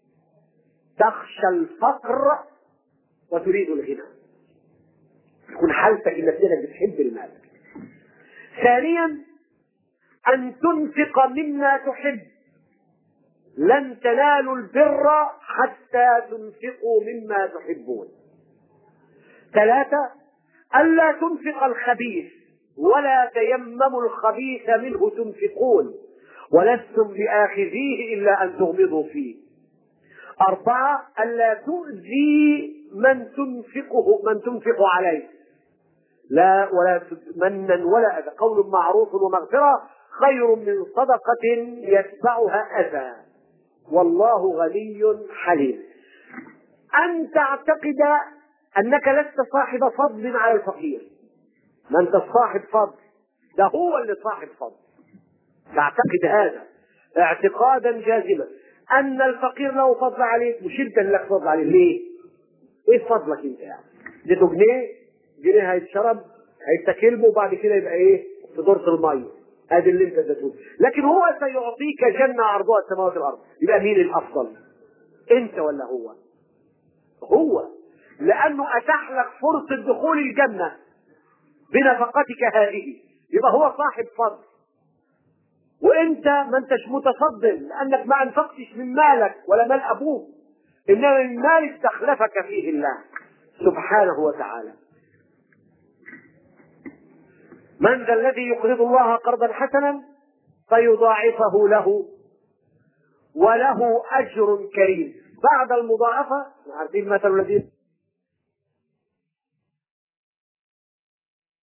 تخشى الفقر وتريد الغنى، تكون حالتك انك بتحب المال. ثانيا ان تنفق مما تحب، لن تنالوا البر حتى تنفقوا مما تحبون. ثلاثة ألا تنفق الخبيث ولا تيمموا الخبيث منه تنفقون ولستم بآخذيه إلا أن تغمضوا فيه. أربعة ألا تؤذي من تنفق عليه، لا ولا منا ولا أذى، قول معروف ومغفرة خير من صدقة يتبعها أذى، والله غني حليم. أن تعتقد أنك لست صاحب فضل على الفقير، ما أنت صاحب فضل، ده هو اللي صاحب فضل. تعتقد هذا اعتقادا جازما أن الفقير له فضل عليك، مش أنت اللي لك فضل عليه. ليه؟ إيه فضلك أنت يعني؟ اديته جنيه هيتشرب هيتاكل به وبعد كده يبقى إيه؟ في دورة المية، ادي اللي انت اديته. لكن هو سيعطيك جنة عرضها السماوات والأرض. يبقى مين الأفضل؟ أنت ولا هو؟ هو، لأنه أتاح لك فرصة دخول الجنة بنفقتك هذه، يبقى هو صاحب فضل. وانت ما انتش متفضل لانك ما انفقتش من مالك ولا مال ابوك، انما من مال استخلفك فيه الله سبحانه وتعالى. من ذا الذي يقرض الله قرضا حسنا فيضاعفه له وله اجر كريم. بعد المضاعفه عارفين مثل الذين